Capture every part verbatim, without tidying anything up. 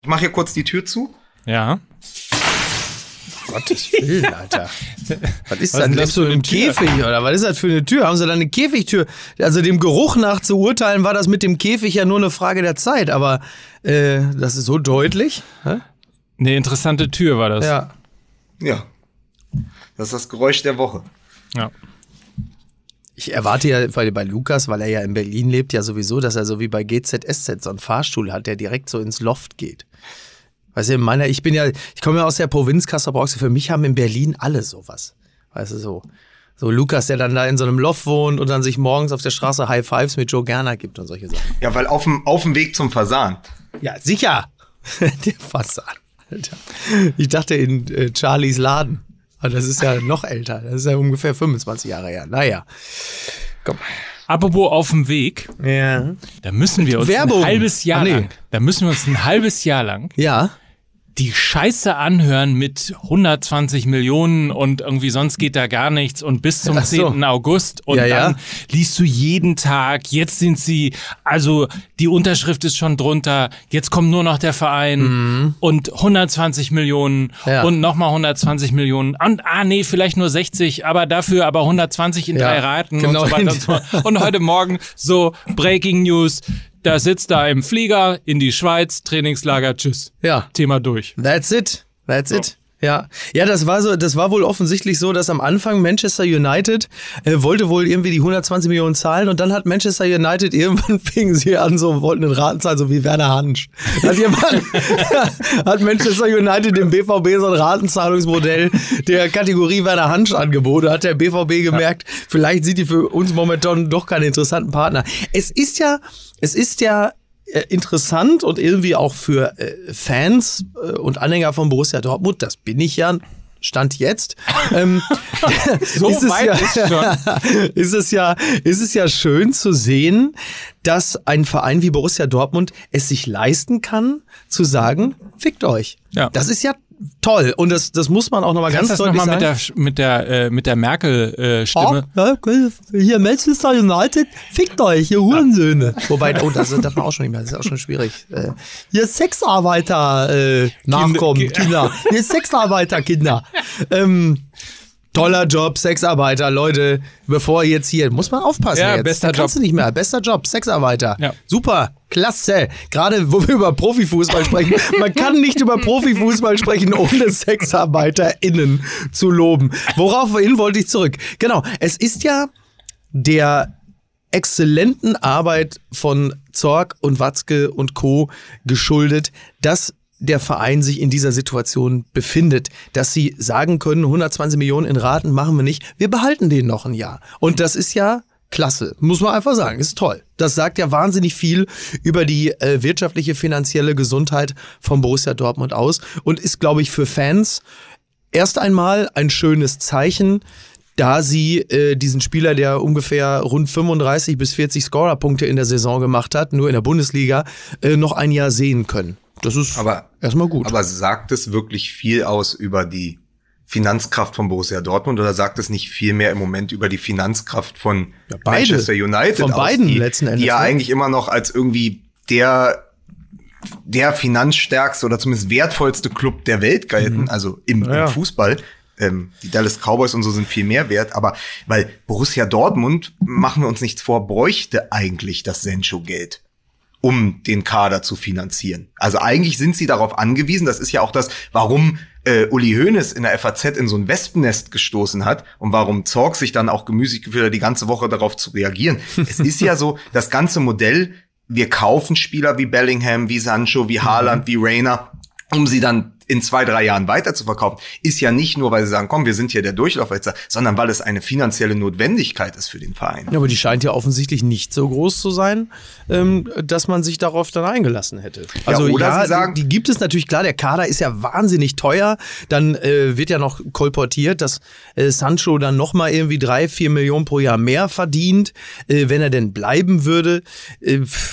Ich mache hier kurz die Tür zu. Ja. Gottes Willen, Alter. Was ist was das? Lebst du im Käfig oder was ist das für eine Tür? Haben sie da eine Käfigtür? Also dem Geruch nach zu urteilen, war das mit dem Käfig ja nur eine Frage der Zeit, aber äh, das ist so deutlich. Hä? Eine interessante Tür war das. Ja. Ja. Das ist das Geräusch der Woche. Ja. Ich erwarte ja weil bei Lukas, weil er ja in Berlin lebt, ja sowieso, dass er so wie bei G Z S Z so einen Fahrstuhl hat, der direkt so ins Loft geht. Weißt du, in meiner, ich bin ja, ich komme ja aus der Provinz Kassel-Brauxel, für mich haben in Berlin alle sowas. Weißt du, so. So Lukas, der dann da in so einem Loft wohnt und dann sich morgens auf der Straße High Fives mit Joe Gerner gibt und solche Sachen. Ja, weil auf dem, auf dem Weg zum Fasan. Ja, sicher. Der Fasan, Alter. Ich dachte in äh, Charlies Laden. Aber das ist ja noch älter. Das ist ja ungefähr fünfundzwanzig Jahre her. Naja. Komm. Apropos auf dem Weg. Ja. Da müssen wir uns Werbung. ein halbes Jahr Ah, nee. lang, da müssen wir uns ein halbes Jahr lang Ja. die Scheiße anhören mit hundertzwanzig Millionen und irgendwie sonst geht da gar nichts und bis zum Ach so. zehnten August und Ja, ja. dann liest du jeden Tag, jetzt sind sie, also die Unterschrift ist schon drunter, jetzt kommt nur noch der Verein Mhm. und hundertzwanzig Millionen Ja. und nochmal hundertzwanzig Millionen und ah nee, vielleicht nur sechzig, aber dafür aber hundertzwanzig in Ja, drei Raten genau. und so weiter und so fort. Und heute Morgen so Breaking News, da sitzt da im Flieger in die Schweiz, Trainingslager, tschüss. Ja. Thema durch. That's it. That's So. it. Ja, ja, das war so, das war wohl offensichtlich so, dass am Anfang Manchester United äh, wollte wohl irgendwie die hundertzwanzig Millionen zahlen und dann hat Manchester United irgendwann fingen sie an, so wollten einen Raten zahlen, so wie Werner Hansch. Hat jemand, hat Manchester United dem B V B so ein Ratenzahlungsmodell der Kategorie Werner Hansch angeboten, hat der B V B gemerkt, ja. Vielleicht sind die für uns momentan doch keine interessanten Partner. Es ist ja, es ist ja interessant und irgendwie auch für äh, Fans äh, und Anhänger von Borussia Dortmund, das bin ich ja, Stand jetzt, ähm, so ist, es weit ja, ist schon. ist es ja, ist es ja schön zu sehen, dass ein Verein wie Borussia Dortmund es sich leisten kann, zu sagen, fickt euch. Ja. Das ist ja toll und das, das muss man auch nochmal ganz Kannst deutlich das noch mal sagen. mit der, mit der, äh, mit der Merkel-Stimme? Oh, ja, hier Manchester United, fickt euch, ihr Hurensöhne. Wobei, oh, das darf man auch schon nicht mehr, das ist auch schon schwierig. Äh, hier Sexarbeiter äh, nachkommen, Kinder. Kinder. Hier Sexarbeiter, Kinder. Ähm, toller Job, Sexarbeiter, Leute, bevor jetzt hier, muss man aufpassen Ja, jetzt. bester Da kannst Job. du nicht mehr, bester Job, Sexarbeiter. Ja. Super, klasse. Gerade wo wir über Profifußball sprechen, man kann nicht über Profifußball sprechen, ohne SexarbeiterInnen zu loben. Woraufhin wollte ich zurück? Genau, es ist ja der exzellenten Arbeit von Zorc und Watzke und Co. geschuldet, dass der Verein sich in dieser Situation befindet, dass sie sagen können, hundertzwanzig Millionen in Raten machen wir nicht, wir behalten den noch ein Jahr. Und das ist ja klasse, muss man einfach sagen, ist toll. Das sagt ja wahnsinnig viel über die äh, wirtschaftliche, finanzielle Gesundheit von Borussia Dortmund aus und ist, glaube ich, für Fans erst einmal ein schönes Zeichen, da sie äh, diesen Spieler, der ungefähr rund fünfunddreißig bis vierzig Scorerpunkte in der Saison gemacht hat, nur in der Bundesliga, äh, noch ein Jahr sehen können. Das ist aber, erstmal gut. Aber sagt es wirklich viel aus über die Finanzkraft von Borussia Dortmund oder sagt es nicht viel mehr im Moment über die Finanzkraft von Ja, beide. Manchester United Von aus, beiden die, letzten Endes, die ja ne? eigentlich immer noch als irgendwie der der finanzstärkste oder zumindest wertvollste Club der Welt gelten, Mhm. also im, Ja. im Fußball. Ähm, die Dallas Cowboys und so sind viel mehr wert, aber weil Borussia Dortmund, machen wir uns nichts vor, bräuchte eigentlich das Sancho-Geld, um den Kader zu finanzieren. Also eigentlich sind sie darauf angewiesen, das ist ja auch das, warum äh, Uli Hoeneß in der F A Z in so ein Wespennest gestoßen hat und warum Zorc sich dann auch gemüßigt gefühlt hat, die ganze Woche darauf zu reagieren. Es ist ja so, das ganze Modell, wir kaufen Spieler wie Bellingham, wie Sancho, wie Haaland, wie Reina, um sie dann in zwei, drei Jahren weiter zu verkaufen, ist ja nicht nur, weil sie sagen, komm, wir sind hier der Durchlaufwälzer, sondern weil es eine finanzielle Notwendigkeit ist für den Verein. Ja, aber die scheint ja offensichtlich nicht so groß zu sein, ähm, dass man sich darauf dann eingelassen hätte. Also oder ja, Sie sagen- die, die gibt es natürlich, klar, der Kader ist ja wahnsinnig teuer. Dann äh, wird ja noch kolportiert, dass äh, Sancho dann nochmal irgendwie drei, vier Millionen pro Jahr mehr verdient, äh, wenn er denn bleiben würde. Äh, pff.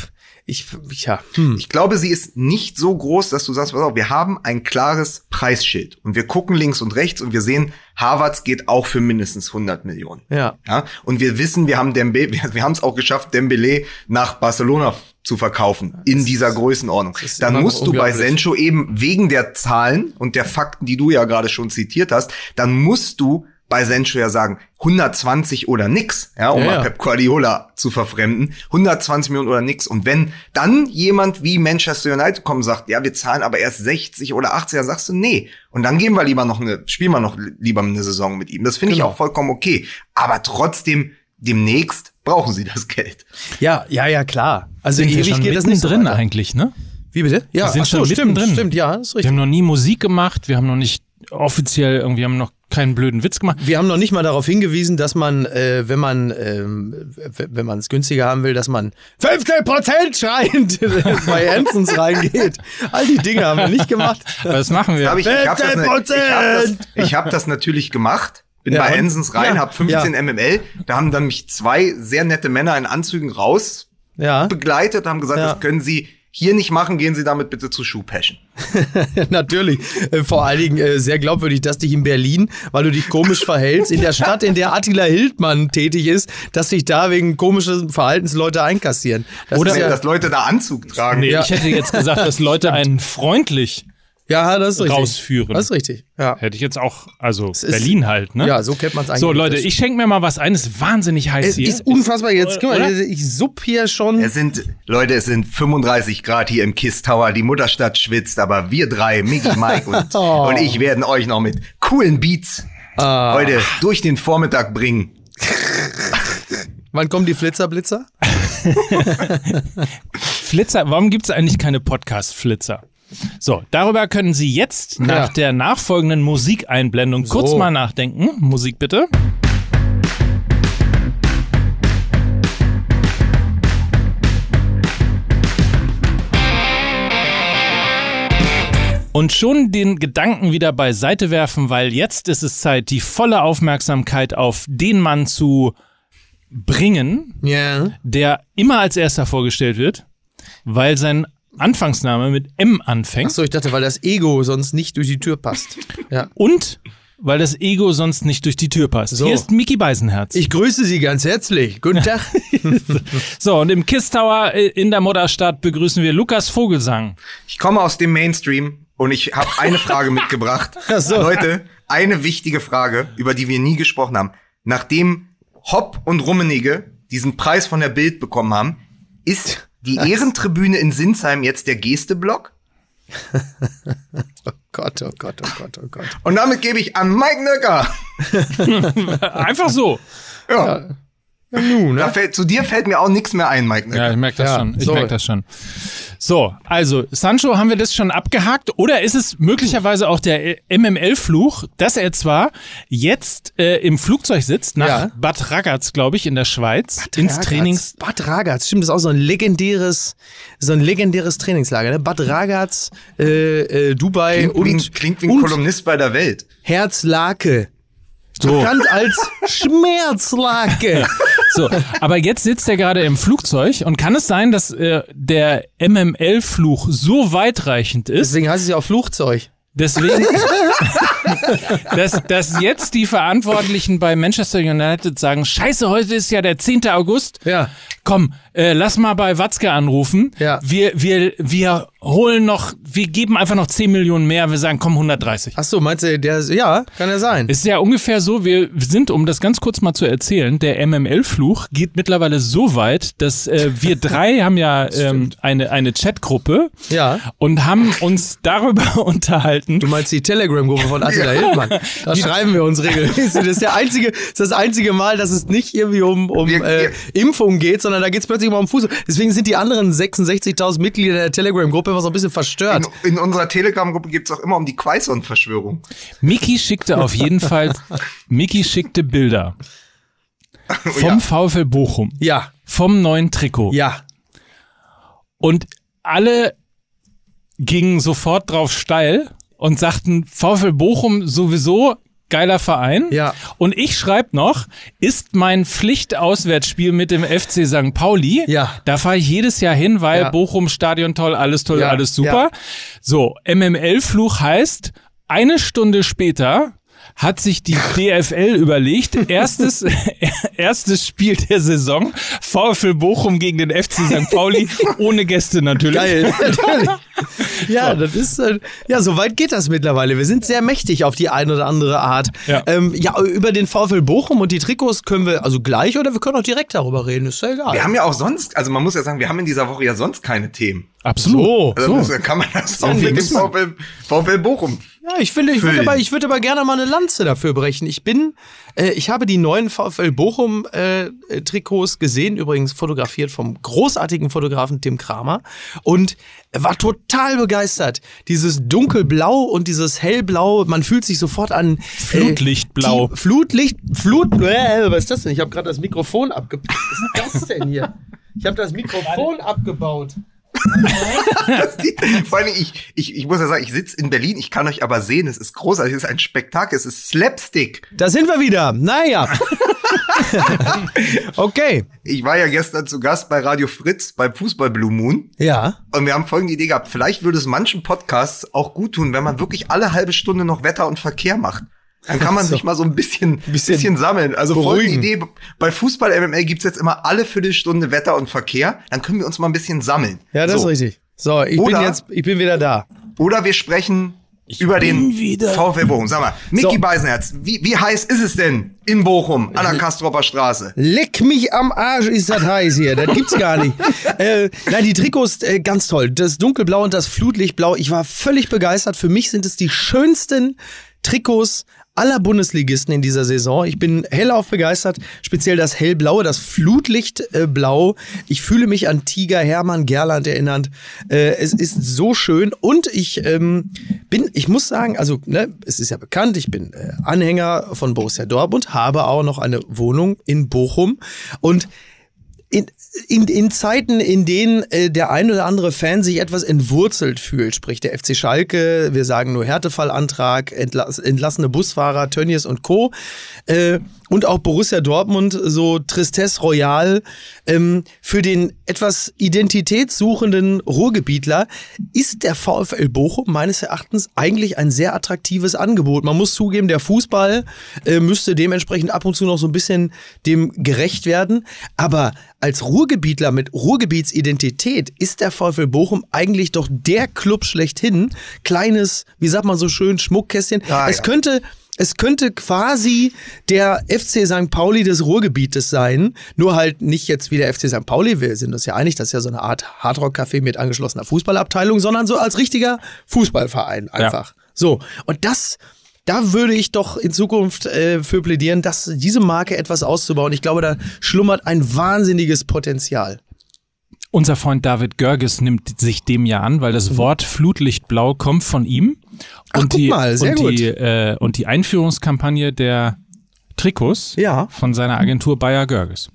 Ich, ja. Hm. Ich glaube, sie ist nicht so groß, dass du sagst, pass auf, wir haben ein klares Preisschild und wir gucken links und rechts und wir sehen, Harvards geht auch für mindestens hundert Millionen. Ja. Ja. Und wir wissen, wir haben Dembele, wir, wir haben es auch geschafft, Dembele nach Barcelona zu verkaufen in dieser Größenordnung. Dann musst du bei Sancho eben wegen der Zahlen und der Fakten, die du ja gerade schon zitiert hast, dann musst du bei Sancho ja sagen, hundertzwanzig oder nix, ja, um ja, mal ja. Pep Guardiola zu verfremden, hundertzwanzig Millionen oder nix. Und wenn dann jemand wie Manchester United kommt und sagt, ja, wir zahlen aber erst sechzig oder achtzig, dann sagst du, nee. Und dann geben wir lieber noch eine, spielen wir noch lieber eine Saison mit ihm. Das finde Genau. ich auch vollkommen okay. Aber trotzdem, demnächst brauchen sie das Geld. Ja, ja, ja, klar. Also Sind wir ewig schon geht das nicht so drin weiter. eigentlich, ne? Wie bitte? Ja, Wir sind ach so, schon stimmt, mittendrin. stimmt, ja, ist Wir richtig. haben noch nie Musik gemacht, wir haben noch nicht offiziell irgendwie, haben noch keinen blöden Witz gemacht. Wir haben noch nicht mal darauf hingewiesen, dass man, äh, wenn man ähm, w- wenn man es günstiger haben will, dass man fünfzehn Prozent schreiend bei Hansons reingeht. All die Dinge haben wir nicht gemacht. Was machen wir? Hab ich ich habe das, ne- ich hab das, fünfzehn Prozent! ich hab das natürlich gemacht. Bin Ja, bei und? Hensons rein, Ja, hab fünfzehn ja. M M L. Da haben dann mich zwei sehr nette Männer in Anzügen raus Ja, begleitet, haben gesagt, Ja. das können Sie hier nicht machen, gehen Sie damit bitte zu Shoe Passion. natürlich. Äh, vor allen Dingen äh, sehr glaubwürdig, dass dich in Berlin, weil du dich komisch verhältst, in der Stadt, in der Attila Hildmann tätig ist, dass sich da wegen komischen Verhaltens Leute einkassieren. Das Oder- ist ja, Dass Leute da Anzug tragen. Nee, Ja. ich hätte jetzt gesagt, dass Leute einen freundlich ja, das ist richtig. rausführen. Das ist richtig. Ja. Hätte ich jetzt auch, also ist- Berlin halt, ne? Ja, so kennt man es eigentlich. So, Leute, Das- ich schenke mir mal was ein. Es ist wahnsinnig heiß Es hier. ist unfassbar jetzt. Guck mal, Oder? ich supp hier schon. Es sind, Leute, es sind fünfunddreißig Grad hier im Kiss Tower. Die Mutterstadt schwitzt, aber wir drei, Micky, Mike und, Oh. und ich werden euch noch mit coolen Beats Ah. heute durch den Vormittag bringen. Wann kommen die Flitzerblitzer? Flitzer, warum gibt es eigentlich keine Podcast-Flitzer? So, darüber können Sie jetzt nach Ja. der nachfolgenden Musikeinblendung kurz So. mal nachdenken. Musik bitte. Und schon den Gedanken wieder beiseite werfen, weil jetzt ist es Zeit, die volle Aufmerksamkeit auf den Mann zu bringen, Ja. der immer als erster vorgestellt wird, weil sein Anfangsname mit M anfängt Achso, ich dachte, weil das Ego sonst nicht durch die Tür passt. Ja. und weil das Ego sonst nicht durch die Tür passt. So. Hier ist Micky Beisenherz. Ich grüße Sie ganz herzlich. Guten Tag. So, und im Kiss Tower äh, in der Mutterstadt begrüßen wir Lukas Vogelsang. Ich komme aus dem Mainstream und ich habe eine Frage mitgebracht. Ach so. Leute, eine wichtige Frage, über die wir nie gesprochen haben. Nachdem Hopp und Rummenigge diesen Preis von der Bild bekommen haben, ist die Ehrentribüne in Sinsheim jetzt der Gesteblock? Oh Gott, oh Gott, oh Gott, oh Gott. Und damit gebe ich an Mike Nöcker. Einfach so. Ja. Ja, nun, Da ne? fällt, zu dir fällt mir auch nichts mehr ein, Mike Nöcker. Ja, ich merke das Ja, schon. Ich so. merke das schon. So, also Sancho, haben wir das schon abgehakt? Oder ist es möglicherweise auch der M M L-Fluch, dass er zwar jetzt äh, im Flugzeug sitzt, nach Ja. Bad Ragaz, glaube ich, in der Schweiz, ins Ragaz. Trainings... Bad Ragaz, stimmt, das ist auch so ein legendäres, so ein legendäres Trainingslager. Ne? Bad Ragaz, äh, äh, Dubai Klingt, und, wie, ein- klingt wie ein und Kolumnist bei der Welt. Herzlake. So. Bekannt als Schmerzlake. So, aber jetzt sitzt er gerade im Flugzeug und kann es sein, dass äh, der M M L-Fluch so weitreichend ist, Deswegen heißt es ja auch Flugzeug. deswegen, dass, dass jetzt die Verantwortlichen bei Manchester United sagen, scheiße, heute ist ja der zehnte August, Ja. komm, äh, lass mal bei Watzke anrufen, Ja. wir, wir, wir holen noch, wir geben einfach noch zehn Millionen mehr, wir sagen, komm, hundertdreißig. Ach so, meinst du, der, ja, kann ja sein. Es ist ja ungefähr so, wir sind, um das ganz kurz mal zu erzählen, der M M L-Fluch geht mittlerweile so weit, dass äh, wir drei haben ja ähm, eine, eine Chatgruppe Ja. und haben uns darüber unterhalten. Du meinst die Telegram-Gruppe von Attila Hildmann. Da schreiben wir uns regelmäßig. Das ist, der einzige, das ist das einzige Mal, dass es nicht irgendwie um, um Wir- äh, Impfung geht, sondern da geht es plötzlich mal um Fußball. Deswegen sind die anderen sechsundsechzigtausend Mitglieder der Telegram-Gruppe immer so ein bisschen verstört. In, in unserer Telegram-Gruppe geht's auch immer um die Quaison-Verschwörung. Miki schickte auf jeden Fall, Miki schickte Bilder vom Ja. VfL Bochum, Ja, vom neuen Trikot. ja. Und alle gingen sofort drauf steil und sagten, VfL Bochum sowieso geiler Verein. Ja. Und ich schreibe noch, ist mein Pflichtauswärtsspiel mit dem F C Sankt Pauli. Ja. Da fahre ich jedes Jahr hin, weil Ja. Bochum, Stadion toll, alles toll, Ja. alles super. So, M M L-Fluch heißt, eine Stunde später hat sich die D F L überlegt, erstes, erstes Spiel der Saison, VfL Bochum gegen den F C Sankt Pauli, ohne Gäste natürlich. Geil, natürlich. Ja, das ist, äh, ja, so weit geht das mittlerweile. Wir sind sehr mächtig auf die eine oder andere Art. Ja. Ähm, ja, über den VfL Bochum und die Trikots können wir also gleich oder wir können auch direkt darüber reden, ist ja egal. Wir haben ja auch sonst, also man muss ja sagen, wir haben in dieser Woche ja sonst keine Themen. Absolut. So. Also So. das, dann kann man das auch Ja, mit dem muss man. VfL, VfL Bochum. Ja, ich finde, ich würde Füllen. aber, ich würde aber gerne mal eine Lanze dafür brechen. Ich bin, äh, ich habe die neuen VfL Bochum äh, Trikots gesehen, übrigens fotografiert vom großartigen Fotografen Tim Kramer und war total begeistert. Dieses dunkelblau und dieses hellblau, man fühlt sich sofort an äh, Flutlichtblau. die- Flutlicht, Flut, äh, was ist das denn? Ich habe gerade das Mikrofon abgebaut. Was ist das denn hier? Ich habe das Mikrofon abgebaut. Das die, vor allem, ich, ich, ich muss ja sagen, ich sitze in Berlin, ich kann euch aber sehen, es ist großartig, es ist ein Spektakel, es ist Slapstick. Da sind wir wieder. Naja. Okay. Ich war ja gestern zu Gast bei Radio Fritz beim Fußball Blue Moon. Ja. Und wir haben folgende Idee gehabt. Vielleicht würde es manchen Podcasts auch gut tun, wenn man wirklich alle halbe Stunde noch Wetter und Verkehr macht. Dann kann man So. sich mal so ein bisschen, Bisschen bisschen, sammeln. Also folgende beruhigen. Idee, bei Fußball M M L gibt's jetzt immer alle Viertelstunde Wetter und Verkehr. Dann können wir uns mal ein bisschen sammeln. Ja, das so. ist richtig. So, ich bin Oder- jetzt, ich bin wieder da. Oder wir sprechen über den wieder- VfL Bochum. Sag mal, Micky So. Beisenherz, wie, wie heiß ist es denn in Bochum an der Kastropper Straße? Leck mich am Arsch, ist das heiß hier. Das gibt's gar nicht. äh, nein, die Trikots, äh, ganz toll. Das Dunkelblau und das Flutlichtblau. Ich war völlig begeistert. Für mich sind es die schönsten Trikots aller Bundesligisten in dieser Saison. Ich bin hellauf begeistert, speziell das hellblaue, das Flutlichtblau. Ich fühle mich an Tiger Hermann Gerland erinnert. Äh, es ist so schön und ich ähm, bin, ich muss sagen, also ne, es ist ja bekannt, ich bin äh, Anhänger von Borussia Dortmund, habe auch noch eine Wohnung in Bochum und in, in, in Zeiten, in denen äh, der ein oder andere Fan sich etwas entwurzelt fühlt, sprich der F C Schalke, wir sagen nur Härtefallantrag, entlass, entlassene Busfahrer, Tönnies und Co. Äh, und auch Borussia Dortmund, so Tristesse Royale, ähm, für den etwas identitätssuchenden Ruhrgebietler ist der VfL Bochum meines Erachtens eigentlich ein sehr attraktives Angebot. Man muss zugeben, der Fußball äh, müsste dementsprechend ab und zu noch so ein bisschen dem gerecht werden, aber als Ruhrgebietler mit Ruhrgebietsidentität ist der VfL Bochum eigentlich doch der Club schlechthin. Kleines, wie sagt man so schön, Schmuckkästchen. Ah, es ja. könnte Es könnte quasi der F C Sankt Pauli des Ruhrgebietes sein, nur halt nicht jetzt wie der F C Sankt Pauli, wir sind uns ja einig, das ist ja so eine Art Hardrock-Café mit angeschlossener Fußballabteilung, sondern so als richtiger Fußballverein einfach. Ja. So, und das, da würde ich doch in Zukunft äh, für plädieren, dass diese Marke etwas auszubauen. Ich glaube, da schlummert ein wahnsinniges Potenzial. Unser Freund David Görges nimmt sich dem ja an, weil das Wort Flutlichtblau kommt von ihm. Ach, und guck die, mal, sehr und gut. Die, äh, und die Einführungskampagne der Trikots Ja. von seiner Agentur Bayer Görges.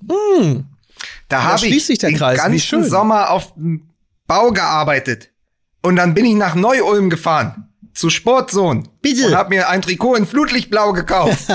Da habe schließt ich sich der den Kreis. Wie ganzen schön. Sommer auf dem Bau gearbeitet. Und dann bin ich nach Neu-Ulm gefahren. Zu Sportzone. Bitte. Und habe mir ein Trikot in Flutlichtblau gekauft.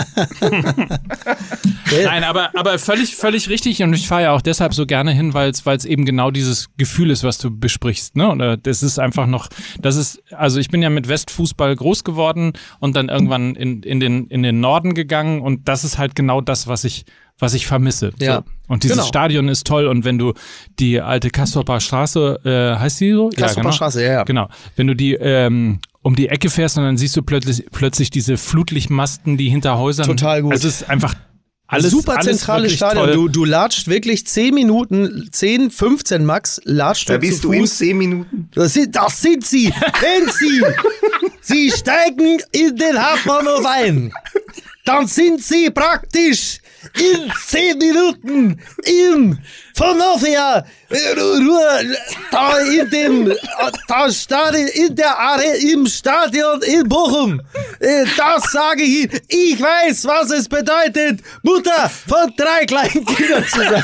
Nein, aber, aber völlig, völlig richtig. Und ich fahre ja auch deshalb so gerne hin, weil es eben genau dieses Gefühl ist, was du besprichst. Ne? Oder das ist einfach noch, das ist, also ich bin ja mit Westfußball groß geworden und dann irgendwann in, in, den, in den Norden gegangen. Und das ist halt genau das, was ich, was ich vermisse. Ja. So. Und dieses Genau. Stadion ist toll. Und wenn du die alte Kastropper Straße, äh, heißt die so? Kastropper Straße, ja, ja. Genau. Wenn du die ähm, um die Ecke fährst und dann siehst du plötzlich, plötzlich diese Flutlichtmasten, die hinter Häusern. Total gut. Also es ist einfach alles Super alles zentrales wirklich Stadion. toll. Du, du latscht wirklich zehn Minuten, zehn, fünfzehn Max, latscht Da du bist zu du in Fuß. zehn Minuten. Das sind, das sind sie, wenn sie, sie steigen in den Hauptbahnhof ein. Dann sind sie praktisch in zehn Minuten im Vonovia, da in dem, da Stadion, in der Are, im Stadion in Bochum. Das sage ich Ihnen. Ich weiß, was es bedeutet, Mutter von drei kleinen Kindern zu sein.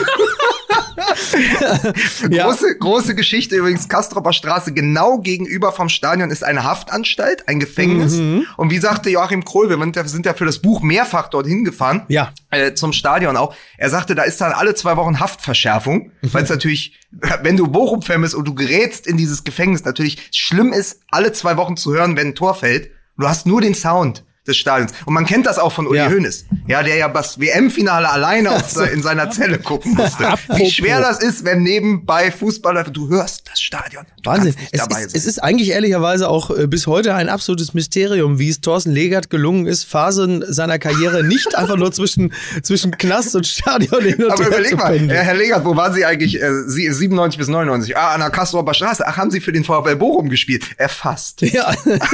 Ja. Große, große Geschichte übrigens, Kastropper Straße, genau gegenüber vom Stadion ist eine Haftanstalt, ein Gefängnis. Mhm. Und wie sagte Joachim Kroll, wir sind ja für das Buch mehrfach dorthin gefahren, ja. äh, zum Stadion auch. Er sagte, da ist dann alle zwei Wochen Haftverschärfung, mhm. weil es natürlich, wenn du Bochum-Fan bist und du gerätst in dieses Gefängnis, natürlich schlimm ist, alle zwei Wochen zu hören, wenn ein Tor fällt. Du hast nur den Sound des Stadions. Und man kennt das auch von Uli ja. Hoeneß. Ja, der ja das W M-Finale alleine auf, in seiner Zelle gucken musste. Wie schwer das ist, wenn nebenbei Fußballer, du hörst das Stadion. Wahnsinn. Es ist, es ist eigentlich ehrlicherweise auch äh, bis heute ein absolutes Mysterium, wie es Thorsten Legert gelungen ist, Phasen seiner Karriere nicht einfach nur zwischen, zwischen Knast und Stadion hin und Aber her überleg zu mal, pendeln. Herr Legert, wo waren Sie eigentlich äh, siebenundneunzig bis neunundneunzig? Ah, an der Kastropper Straße. Ach, haben Sie für den VfL Bochum gespielt? Erfasst. Ja.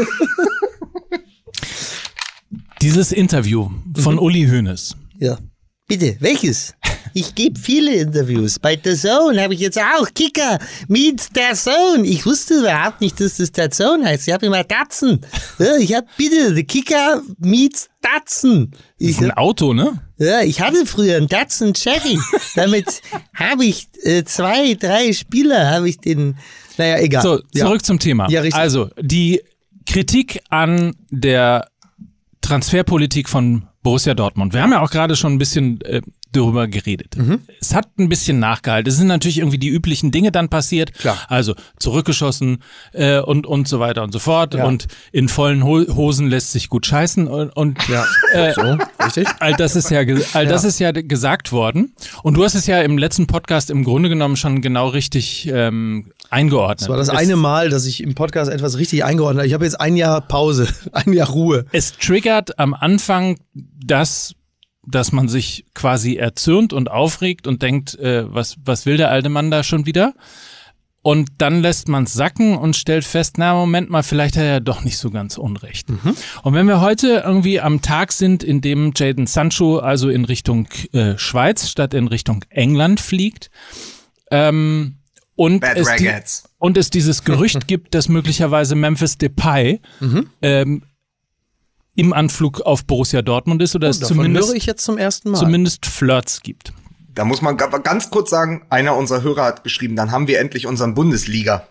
Dieses Interview von mhm. Uli Hoeneß. Ja. Bitte, welches? Ich gebe viele Interviews. Bei The Zone habe ich jetzt auch Kicker meets The Zone. Ich wusste überhaupt nicht, dass das The Zone heißt. Ich habe immer Datsun. Ja, ich habe bitte The Kicker meets Datsun. Ich, ein Auto, ne? Ja, ich hatte früher einen Datsun Cherry. Damit habe ich äh, zwei, drei Spieler, habe ich den. Naja, egal. So, zurück ja. zum Thema. Ja, richtig. Also, die Kritik an der Transferpolitik von Borussia Dortmund. Wir haben ja auch gerade schon ein bisschen äh, darüber geredet. Mhm. Es hat ein bisschen nachgehalten. Es sind natürlich irgendwie die üblichen Dinge dann passiert. Klar. Also zurückgeschossen äh, und und so weiter und so fort. Ja. Und in vollen Ho- Hosen lässt sich gut scheißen. Und, und ja. äh, so, richtig. All das ist ja, ge- all das ja. ist ja gesagt worden. Und du hast es ja im letzten Podcast im Grunde genommen schon genau richtig ähm, eingeordnet. Das war das es, eine Mal, dass ich im Podcast etwas richtig eingeordnet habe. Ich habe jetzt ein Jahr Pause, ein Jahr Ruhe. Es triggert am Anfang das, dass man sich quasi erzürnt und aufregt und denkt, äh, was, was will der alte Mann da schon wieder? Und dann lässt man es sacken und stellt fest, na Moment mal, vielleicht hat er ja doch nicht so ganz unrecht. Mhm. Und wenn wir heute irgendwie am Tag sind, in dem Jadon Sancho also in Richtung äh, Schweiz statt in Richtung England fliegt, ähm, und es, die, und es dieses Gerücht gibt, dass möglicherweise Memphis Depay mhm. ähm, im Anflug auf Borussia Dortmund ist oder oh, es zumindest, höre ich jetzt zum ersten Mal. zumindest Flirts gibt. Da muss man ganz kurz sagen, einer unserer Hörer hat geschrieben, dann haben wir endlich unseren Bundesliga.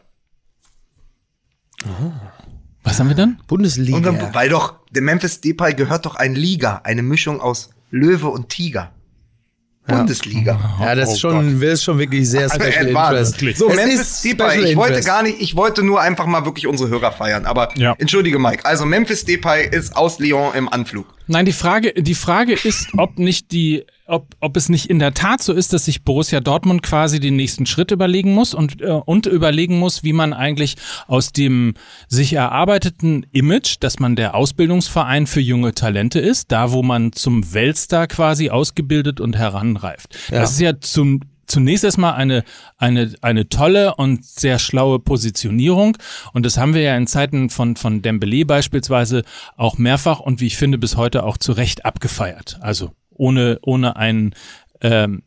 Oh. Was haben wir dann? Bundesliga. Unseren, weil doch, der Memphis Depay gehört doch ein Liga, eine Mischung aus Löwe und Tiger. Ja. Bundesliga. Ja, das oh ist schon, das ist schon wirklich sehr special interest. So, es Memphis Depay, ich wollte gar nicht, ich wollte nur einfach mal wirklich unsere Hörer feiern, aber ja. Entschuldige Mike, also Memphis Depay ist aus Lyon im Anflug. Nein, die Frage, die Frage ist, ob nicht die, ob, ob es nicht in der Tat so ist, dass sich Borussia Dortmund quasi den nächsten Schritt überlegen muss und, äh, und überlegen muss, wie man eigentlich aus dem sich erarbeiteten Image, dass man der Ausbildungsverein für junge Talente ist, da wo man zum Weltstar quasi ausgebildet und heranreift. Ja. Das ist ja zum Zunächst erstmal eine, eine, eine tolle und sehr schlaue Positionierung. Und das haben wir ja in Zeiten von, von Dembélé beispielsweise auch mehrfach und wie ich finde bis heute auch zu Recht abgefeiert. Also ohne, ohne einen, ähm,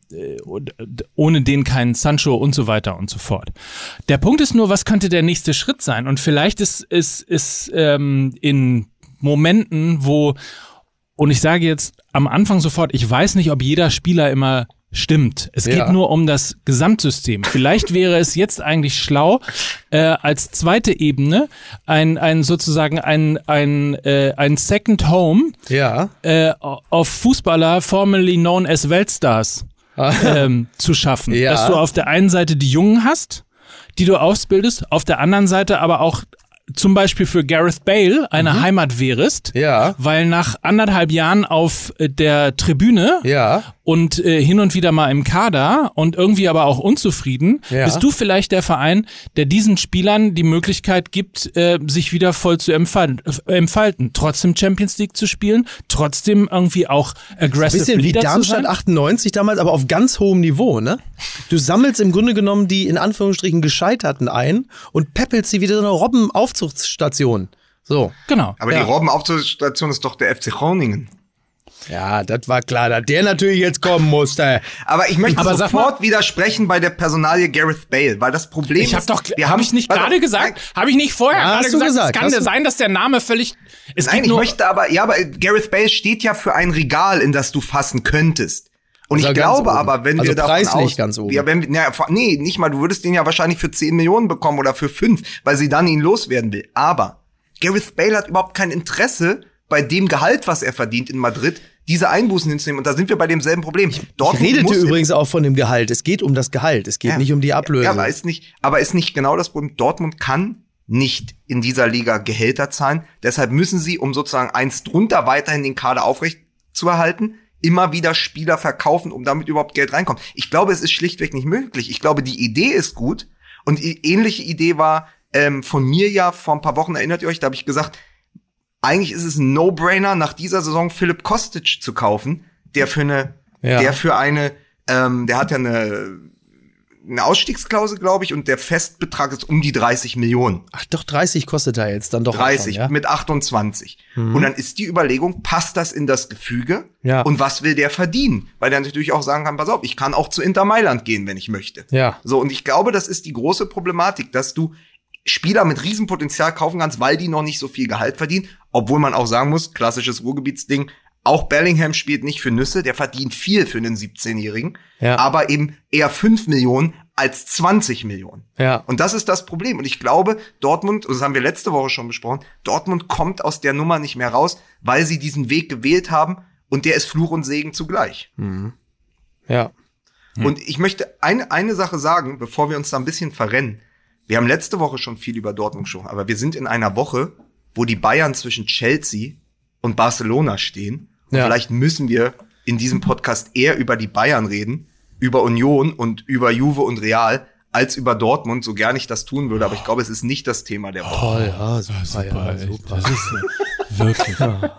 ohne den keinen Sancho und so weiter und so fort. Der Punkt ist nur, was könnte der nächste Schritt sein? Und vielleicht ist, ist, ist ähm, in Momenten, wo, und ich sage jetzt am Anfang sofort, ich weiß nicht, ob jeder Spieler immer stimmt. Es geht ja. nur um das Gesamtsystem. Vielleicht wäre es jetzt eigentlich schlau, äh, als zweite Ebene ein, ein sozusagen ein, ein, äh, ein Second Home ja. äh, auf Fußballer, formerly known as Weltstars, ähm, zu schaffen. Ja. Dass du auf der einen Seite die Jungen hast, die du ausbildest, auf der anderen Seite aber auch zum Beispiel für Gareth Bale eine mhm. Heimat wärest, ja. weil nach anderthalb Jahren auf der Tribüne ja. und äh, hin und wieder mal im Kader und irgendwie aber auch unzufrieden, ja. bist du vielleicht der Verein, der diesen Spielern die Möglichkeit gibt, äh, sich wieder voll zu empfalten, äh, entfalten, trotzdem Champions League zu spielen, trotzdem irgendwie auch aggressive Leader zu sein. Ein bisschen wie Darmstadt achtundneunzig damals, aber auf ganz hohem Niveau, ne? Du sammelst im Grunde genommen die in Anführungsstrichen Gescheiterten ein und peppelst sie wieder so eine Robbenaufzuchtsstation. So. Genau. Aber ja. die Robbenaufzuchtsstation ist doch der F C Groningen. Ja, das war klar, dass der natürlich jetzt kommen musste. Aber ich möchte Aber sag sofort widersprechen bei der Personalie Gareth Bale, weil das Problem Ich hab ist, doch, wir hab haben ich nicht warte, gerade gesagt, habe ich nicht vorher Ja, gerade hast du gesagt, gesagt, es kann hast ja du- sein, dass der Name völlig, es Nein, geht ich nur, möchte aber, ja, aber Gareth Bale steht ja für ein Regal, in das du fassen könntest. Und Also ich ganz glaube oben. aber, wenn Also wir davon preislich aus, ganz oben. Ja, wenn, wir- na, nee, nicht mal, du würdest den ja wahrscheinlich für zehn Millionen bekommen oder für fünf, weil sie dann ihn loswerden will. Aber Gareth Bale hat überhaupt kein Interesse, bei dem Gehalt, was er verdient in Madrid, diese Einbußen hinzunehmen. Und da sind wir bei demselben Problem. Ich Dortmund redete muss übrigens auch von dem Gehalt. Es geht um das Gehalt. Es geht Ja. nicht um die Ablöse. Ja, aber ist nicht, aber ist nicht genau das Problem. Dortmund kann nicht in dieser Liga Gehälter zahlen. Deshalb müssen sie, um sozusagen eins drunter weiterhin den Kader aufrecht zu erhalten, immer wieder Spieler verkaufen, um damit überhaupt Geld reinkommt. Ich glaube, es ist schlichtweg nicht möglich. Ich glaube, die Idee ist gut. Und die ähnliche Idee war ähm, von mir ja vor ein paar Wochen, erinnert ihr euch, da habe ich gesagt, eigentlich ist es ein No-Brainer, nach dieser Saison Philipp Kostic zu kaufen, der für eine, Ja. der für eine, ähm, der hat ja eine, eine Ausstiegsklausel, glaube ich, und der Festbetrag ist um die dreißig Millionen. Ach doch, dreißig kostet er jetzt dann doch. dreißig Schon, ja? mit achtundzwanzig. Mhm. Und dann ist die Überlegung, passt das in das Gefüge? Ja. Und was will der verdienen? Weil der natürlich auch sagen kann, pass auf, ich kann auch zu Inter Mailand gehen, wenn ich möchte. Ja. So, und ich glaube, das ist die große Problematik, dass du Spieler mit Riesenpotenzial kaufen kannst, weil die noch nicht so viel Gehalt verdienen. Obwohl man auch sagen muss, klassisches Ruhrgebietsding, auch Bellingham spielt nicht für Nüsse, der verdient viel für einen siebzehnjährigen, Ja. aber eben eher fünf Millionen als zwanzig Millionen. Ja. Und das ist das Problem. Und ich glaube, Dortmund, und das haben wir letzte Woche schon besprochen, Dortmund kommt aus der Nummer nicht mehr raus, weil sie diesen Weg gewählt haben und der ist Fluch und Segen zugleich. Ja. Und ich möchte eine, eine Sache sagen, bevor wir uns da ein bisschen verrennen. Wir haben letzte Woche schon viel über Dortmund gesprochen, aber wir sind in einer Woche, wo die Bayern zwischen Chelsea und Barcelona stehen. Und Ja. vielleicht müssen wir in diesem Podcast eher über die Bayern reden, über Union und über Juve und Real, als über Dortmund, so gern ich das tun würde. Aber ich glaube, es ist nicht das Thema der Woche. Toll, ja, super, super, ja, echt. super. Das ist wirklich.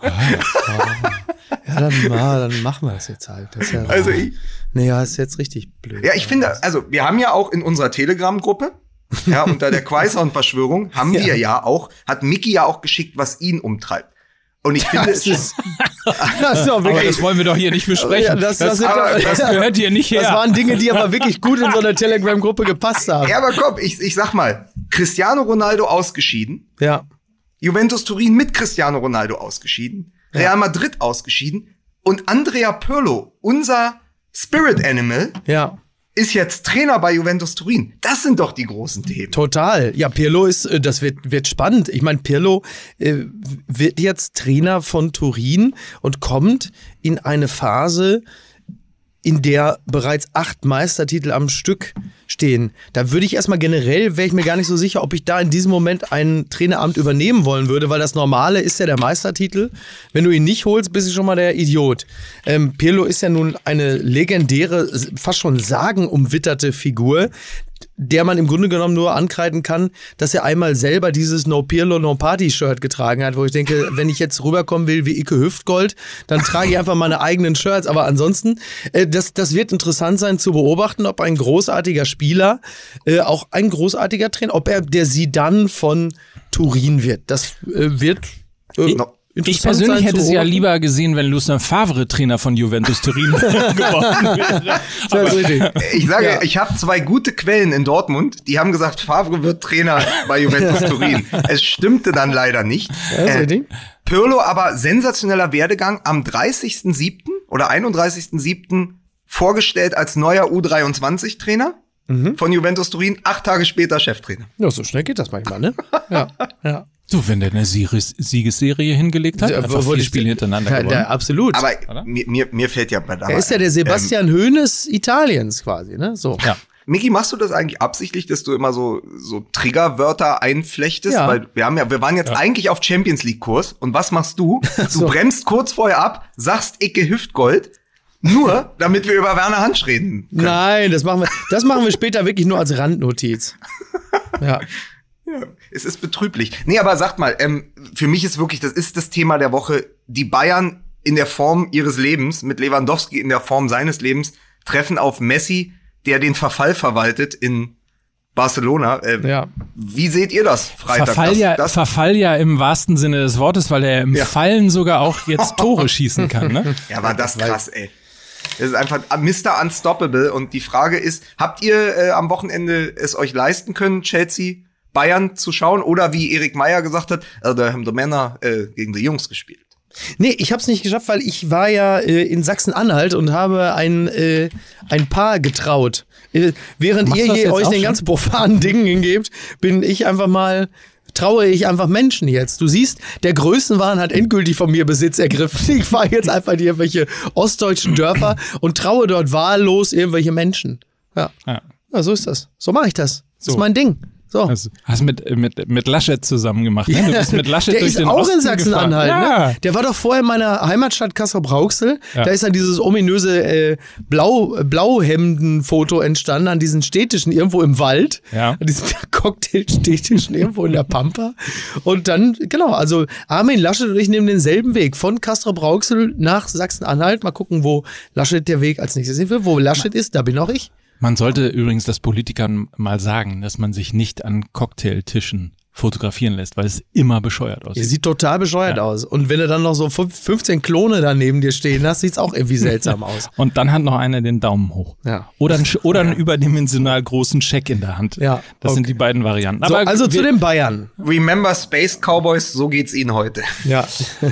Ja, dann, ja, dann machen wir das jetzt halt. Das ist ja, Also ich, nee, ja, ist jetzt richtig blöd. ja, ich finde, also wir haben ja auch in unserer Telegram-Gruppe, ja, unter der Quaishauen-Verschwörung haben Ja. wir ja auch, hat Micky ja auch geschickt, was ihn umtreibt. Und ich finde, Das es ist, das ist doch Aber wirklich, das wollen wir doch hier nicht besprechen. Ja, das- das, das sind aber, doch- das gehört hier nicht her. das waren Dinge, die aber wirklich gut in so einer Telegram-Gruppe gepasst haben. ja, aber komm, ich, ich sag mal, Cristiano Ronaldo ausgeschieden, Ja. Juventus Turin mit Cristiano Ronaldo ausgeschieden, Real Madrid ausgeschieden und Andrea Pirlo, unser Spirit Animal, Ja. ist jetzt Trainer bei Juventus Turin. Das sind doch die großen Themen. Total. Ja, Pirlo ist, äh, das wird, wird spannend. Ich meine, Pirlo äh, wird jetzt Trainer von Turin und kommt in eine Phase, in der bereits acht Meistertitel am Stück stehen. Da würde ich erstmal generell, wäre ich mir gar nicht so sicher, ob ich da in diesem Moment ein Traineramt übernehmen wollen würde, weil das Normale ist ja der Meistertitel. Wenn du ihn nicht holst, bist du schon mal der Idiot. Ähm, Pirlo ist ja nun eine legendäre, fast schon sagenumwitterte Figur, der man im Grunde genommen nur ankreiden kann, dass er einmal selber dieses No Pirlo, No Party Shirt getragen hat, wo ich denke, wenn ich jetzt rüberkommen will wie Icke Hüftgold, dann trage ich einfach meine eigenen Shirts. Aber ansonsten, äh, das, das wird interessant sein zu beobachten, ob ein großartiger Spieler äh, auch ein großartiger Trainer, ob er der Zidane von Turin wird. Das äh, wird äh, No. Ich interessant persönlich sein hätte zu es ja beobachten. lieber gesehen, wenn Lucien Favre Trainer von Juventus Turin geworden wäre. Das ist richtig. Ich sage, Ja. ich habe zwei gute Quellen in Dortmund, die haben gesagt, Favre wird Trainer bei Juventus Turin. Es stimmte dann leider nicht. Ja, das ist richtig. Pirlo aber sensationeller Werdegang am dreißigsten siebten oder einunddreißigsten siebten vorgestellt als neuer U dreiundzwanzig Trainer von Juventus Turin, acht Tage später Cheftrainer. Ja, so schnell geht das manchmal, ne? Ja, ja. So, wenn der eine Sieges Siegesserie hingelegt hat, einfach vier Spiele hintereinander ja, gewonnen. der, absolut. Aber Oder? mir, mir, mir fällt ja bei er ist ja der Sebastian Hoeneß Italiens quasi, ne? So. Ja. Micky, machst du das eigentlich absichtlich, dass du immer so, so Triggerwörter einflechtest? Ja. Weil wir haben ja, wir waren jetzt Ja. eigentlich auf Champions League Kurs. Und was machst du? Du So. bremst kurz vorher ab, sagst Icke Hüftgold, nur damit wir über Werner Hansch reden können. Nein, das machen wir, das machen wir später wirklich nur als Randnotiz. Ja. Ja, es ist betrüblich. Nee, aber sagt mal, ähm, für mich ist wirklich, das ist das Thema der Woche, die Bayern in der Form ihres Lebens, mit Lewandowski in der Form seines Lebens, treffen auf Messi, der den Verfall verwaltet in Barcelona. Äh, Ja. Wie seht ihr das Freitag? Verfall, das, ja, das, Verfall ja im wahrsten Sinne des Wortes, weil er im Ja. Fallen sogar auch jetzt Tore schießen kann. Ne? ja, war das krass, ey. Das ist einfach Mister Unstoppable. Und die Frage ist, habt ihr äh, am Wochenende es euch leisten können, Chelsea, Bayern zu schauen? Oder wie Erik Meyer gesagt hat, also da haben die Männer äh, gegen die Jungs gespielt. Nee, ich hab's nicht geschafft, weil ich war ja äh, in Sachsen-Anhalt und habe ein, äh, ein Paar getraut. Äh, während Machst ihr du das hier jetzt euch auch den schon? ganzen profanen Dingen hingebt, bin ich einfach mal, traue ich einfach Menschen jetzt. Du siehst, der Größenwahn hat endgültig von mir Besitz ergriffen. Ich fahre jetzt einfach in irgendwelche ostdeutschen Dörfer und traue dort wahllos irgendwelche Menschen. Ja, Ja. ja so ist das. So mache ich das. Das So. ist mein Ding. So. Also, hast mit, mit, mit Laschet zusammen gemacht. Ne? Du bist mit Laschet der durch ist den auch Osten in Sachsen-Anhalt. gefahren. Ne? Der war doch vorher in meiner Heimatstadt Kassel-Brauxel. Ja. Da ist dann dieses ominöse äh, Blau, Blauhemden-Foto entstanden an diesen Städtischen irgendwo im Wald. Ja. An diesen Cocktail-Städtischen irgendwo in der Pampa. Und dann, genau, also Armin Laschet und ich nehmen denselben Weg von Castrop-Rauxel nach Sachsen-Anhalt. Mal gucken, wo Laschet der Weg als nächstes hin. Wo Laschet ist, da bin auch ich. Man sollte übrigens das Politikern mal sagen, dass man sich nicht an Cocktailtischen fotografieren lässt, weil es immer bescheuert Der aussieht. sieht total bescheuert Ja. aus. Und wenn du dann noch so fünfzehn Klone da neben dir stehen hast, sieht's auch irgendwie seltsam aus. Und dann hat noch einer den Daumen hoch. Ja. Oder, ein, Sch- oder einen überdimensional großen Scheck in der Hand. Ja, Das okay. sind die beiden Varianten. So, Aber also zu wir, den Bayern. Remember Space Cowboys, so geht's ihnen heute. Ja.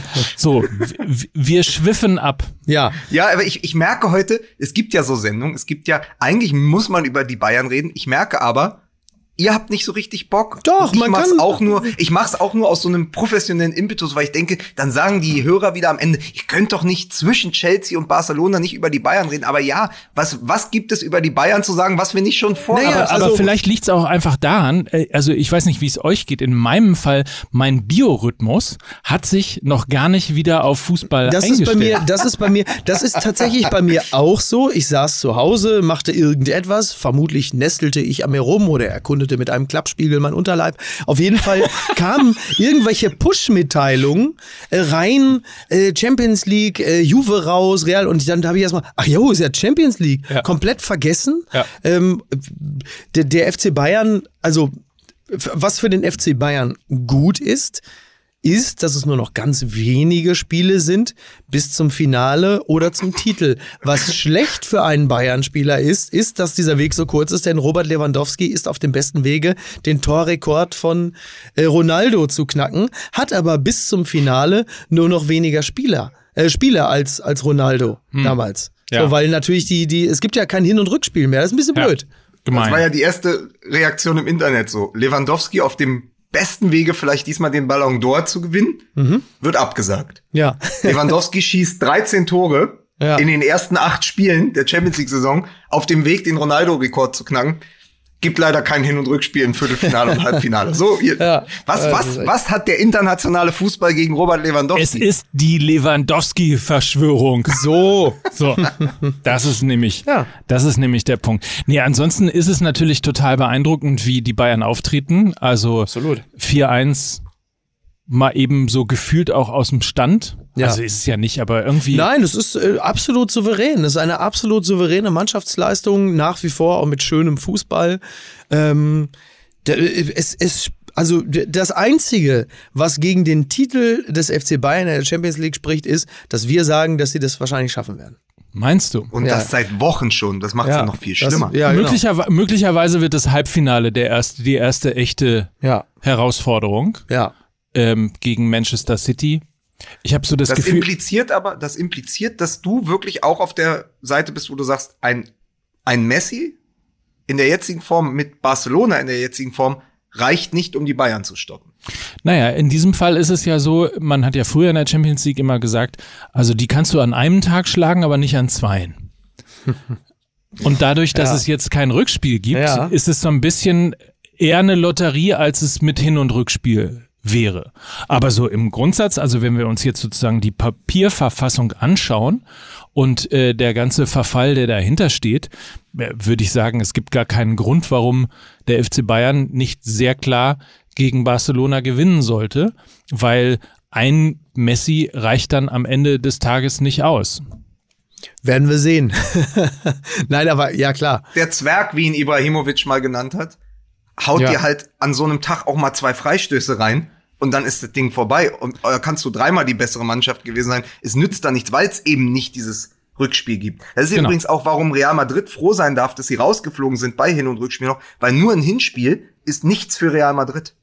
so, w- wir schwiffen ab. Ja. Ja, aber ich, ich merke heute, es gibt ja so Sendungen, es gibt ja, eigentlich muss man über die Bayern reden. Ich merke aber, ihr habt nicht so richtig Bock. Doch, ich man mach's kann- auch nur, ich mach's auch nur aus so einem professionellen Impetus, weil ich denke, dann sagen die Hörer wieder am Ende, ich könnt doch nicht zwischen Chelsea und Barcelona nicht über die Bayern reden. Aber ja, was, was gibt es über die Bayern zu sagen, was wir nicht schon vorher Naja, Aber, also- aber vielleicht liegt es auch einfach daran, äh, also ich weiß nicht, wie es euch geht. In meinem Fall, mein Biorhythmus hat sich noch gar nicht wieder auf Fußball Das ist eingestellt. bei mir, das ist bei mir, das ist tatsächlich bei mir auch so. Ich saß zu Hause, machte irgendetwas, vermutlich nestelte ich an mir rum oder erkundete mit einem Klappspiegel mein Unterleib. Auf jeden Fall kamen irgendwelche Push-Mitteilungen äh, rein, äh, Champions League, äh, Juve raus, Real, und dann habe ich erstmal, ach jo, ist ja Champions League, Ja. komplett vergessen. Ja. Ähm, der, der F C Bayern, also f- was für den F C Bayern gut ist, ist, dass es nur noch ganz wenige Spiele sind bis zum Finale oder zum Titel. Was schlecht für einen Bayern-Spieler ist, ist, dass dieser Weg so kurz ist, denn Robert Lewandowski ist auf dem besten Wege, den Torrekord von äh, Ronaldo zu knacken, hat aber bis zum Finale nur noch weniger Spieler, äh, Spieler als, als Ronaldo damals. Ja. So, weil natürlich die, die, es gibt ja kein Hin- und Rückspiel mehr, das ist ein bisschen Ja. blöd. Gemein. Das war ja die erste Reaktion im Internet so. Lewandowski auf dem besten Wege, vielleicht diesmal den Ballon d'Or zu gewinnen, wird abgesagt. Ja. Lewandowski schießt dreizehn Tore Ja. in den ersten acht Spielen der Champions League-Saison auf dem Weg, den Ronaldo-Rekord zu knacken. Gibt leider kein Hin- und Rückspiel im Viertelfinale und Halbfinale. So, ihr, Ja. was, Ja, das was, ist echt- was hat der internationale Fußball gegen Robert es Lewandowski? ist die Lewandowski-Verschwörung. So. So, das ist nämlich, Ja. das ist nämlich der Punkt. Nee, ansonsten ist es natürlich total beeindruckend, wie die Bayern auftreten. Also Absolut. vier eins mal eben so gefühlt auch aus dem Stand. Ja. Also ist es ja nicht, aber irgendwie. Nein, es ist äh, absolut souverän. Es ist eine absolut souveräne Mannschaftsleistung, nach wie vor auch mit schönem Fußball. Ähm, der, es, es, also d- das Einzige, was gegen den Titel des F C Bayern in der Champions League spricht, ist, dass wir sagen, dass sie das wahrscheinlich schaffen werden. Meinst du? Und Ja. das seit Wochen schon. Das macht es ja, noch viel das- schlimmer. Ja, genau. Möglicherwe möglicherweise wird das Halbfinale der erste, die erste echte Ja, Herausforderung ja. ähm, gegen Manchester City. Ich habe so das, Das Gefühl. impliziert aber, das impliziert, dass du wirklich auch auf der Seite bist, wo du sagst, ein, ein Messi in der jetzigen Form mit Barcelona in der jetzigen Form reicht nicht, um die Bayern zu stoppen. Naja, in diesem Fall ist es ja so, man hat ja früher in der Champions League immer gesagt, also die kannst du an einem Tag schlagen, aber nicht an zweien. Und dadurch, dass Ja. es jetzt kein Rückspiel gibt, Ja. ist es so ein bisschen eher eine Lotterie, als es mit Hin- und Rückspiel wäre. Aber so im Grundsatz, also wenn wir uns jetzt sozusagen die Papierverfassung anschauen und äh, der ganze Verfall, der dahinter steht, äh, würde ich sagen, es gibt gar keinen Grund, warum der F C Bayern nicht sehr klar gegen Barcelona gewinnen sollte, weil ein Messi reicht dann am Ende des Tages nicht aus. Werden wir sehen. Nein, aber ja klar. Der Zwerg, wie ihn Ibrahimovic mal genannt hat, haut Ja. dir halt an so einem Tag auch mal zwei Freistöße rein und dann ist das Ding vorbei. Und da kannst du dreimal die bessere Mannschaft gewesen sein. Es nützt da nichts, weil es eben nicht dieses Rückspiel gibt. Das ist Genau. übrigens auch, warum Real Madrid froh sein darf, dass sie rausgeflogen sind bei Hin- und Rückspiel noch, weil nur ein Hinspiel ist nichts für Real Madrid.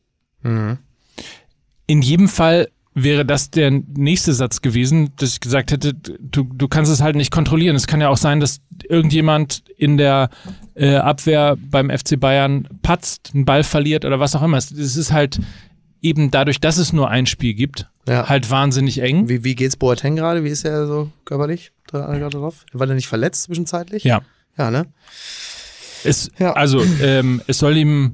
In jedem Fall wäre das der nächste Satz gewesen, dass ich gesagt hätte, du, du kannst es halt nicht kontrollieren. Es kann ja auch sein, dass irgendjemand in der äh, Abwehr beim F C Bayern patzt, einen Ball verliert oder was auch immer. Es es ist halt eben dadurch, dass es nur ein Spiel gibt, Ja. halt wahnsinnig eng. Wie, wie geht's Boateng gerade? Wie ist er so körperlich dra- gerade drauf? War der nicht verletzt zwischenzeitlich? Ja. Ja, ne? Es, Ja. Also, ähm, es soll ihm,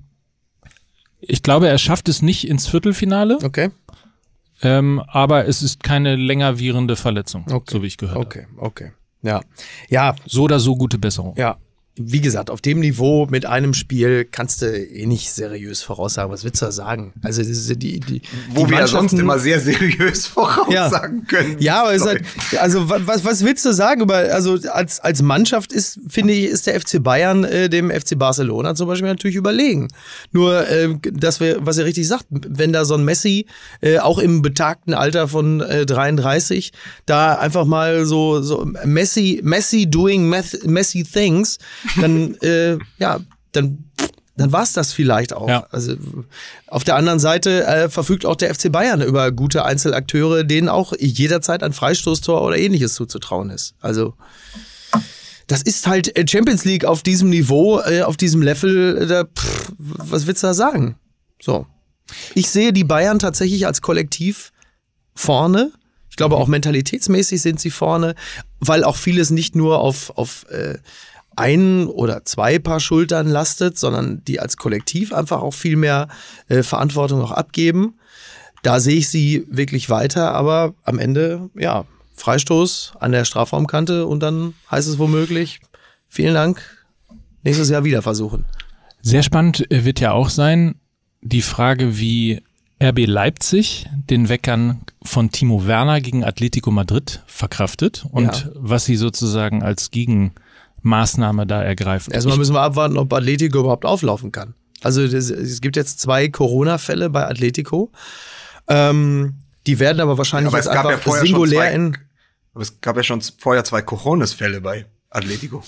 ich glaube, er schafft es nicht ins Viertelfinale, Okay. ähm, aber es ist keine länger währende Verletzung, Okay. so wie ich gehört habe. Okay, okay. Ja. Ja, So oder so gute Besserung. ja. Wie gesagt, auf dem Niveau mit einem Spiel kannst du eh nicht seriös voraussagen. Was willst du da sagen? Also, das ist die, die, Wo die wir ja sonst Mannschaften- immer sehr seriös voraussagen können. Ja, aber es ist Läuft. halt, also wa- was, was willst du sagen über, also als, als Mannschaft ist, finde ich, ist der F C Bayern äh, dem F C Barcelona zum Beispiel natürlich überlegen. Nur, äh, dass wir, was ihr richtig sagt, wenn da so ein Messi, äh, auch im betagten Alter von äh, dreiunddreißig, da einfach mal so, so Messi, Messi doing meth, messy things, dann, äh, ja, dann dann war es das vielleicht auch. Ja. Also auf der anderen Seite äh, verfügt auch der F C Bayern über gute Einzelakteure, denen auch jederzeit ein Freistoßtor oder ähnliches zuzutrauen ist. Also das ist halt Champions League auf diesem Niveau, äh, auf diesem Level, äh, da, pff, was willst du da sagen? So. Ich sehe die Bayern tatsächlich als Kollektiv vorne. Ich glaube auch mentalitätsmäßig sind sie vorne, weil auch vieles nicht nur auf, auf äh, ein oder zwei Paar Schultern lastet, sondern die als Kollektiv einfach auch viel mehr äh, Verantwortung auch abgeben. Da sehe ich sie wirklich weiter, aber am Ende, ja, Freistoß an der Strafraumkante und dann heißt es womöglich, vielen Dank, nächstes Jahr wieder versuchen. Sehr spannend äh, wird ja auch sein, die Frage, wie R B Leipzig den Weckern von Timo Werner gegen Atletico Madrid verkraftet und Ja. was sie sozusagen als Gegenmaßnahme da ergreifen. Erstmal müssen wir abwarten, ob Atletico überhaupt auflaufen kann. Also das, es gibt jetzt zwei Corona-Fälle bei Atletico. Ähm, die werden aber wahrscheinlich Aber es jetzt gab ja einfach vorher schon singulär zwei, in... aber es gab ja schon vorher zwei Coronas-Fälle bei Atletico.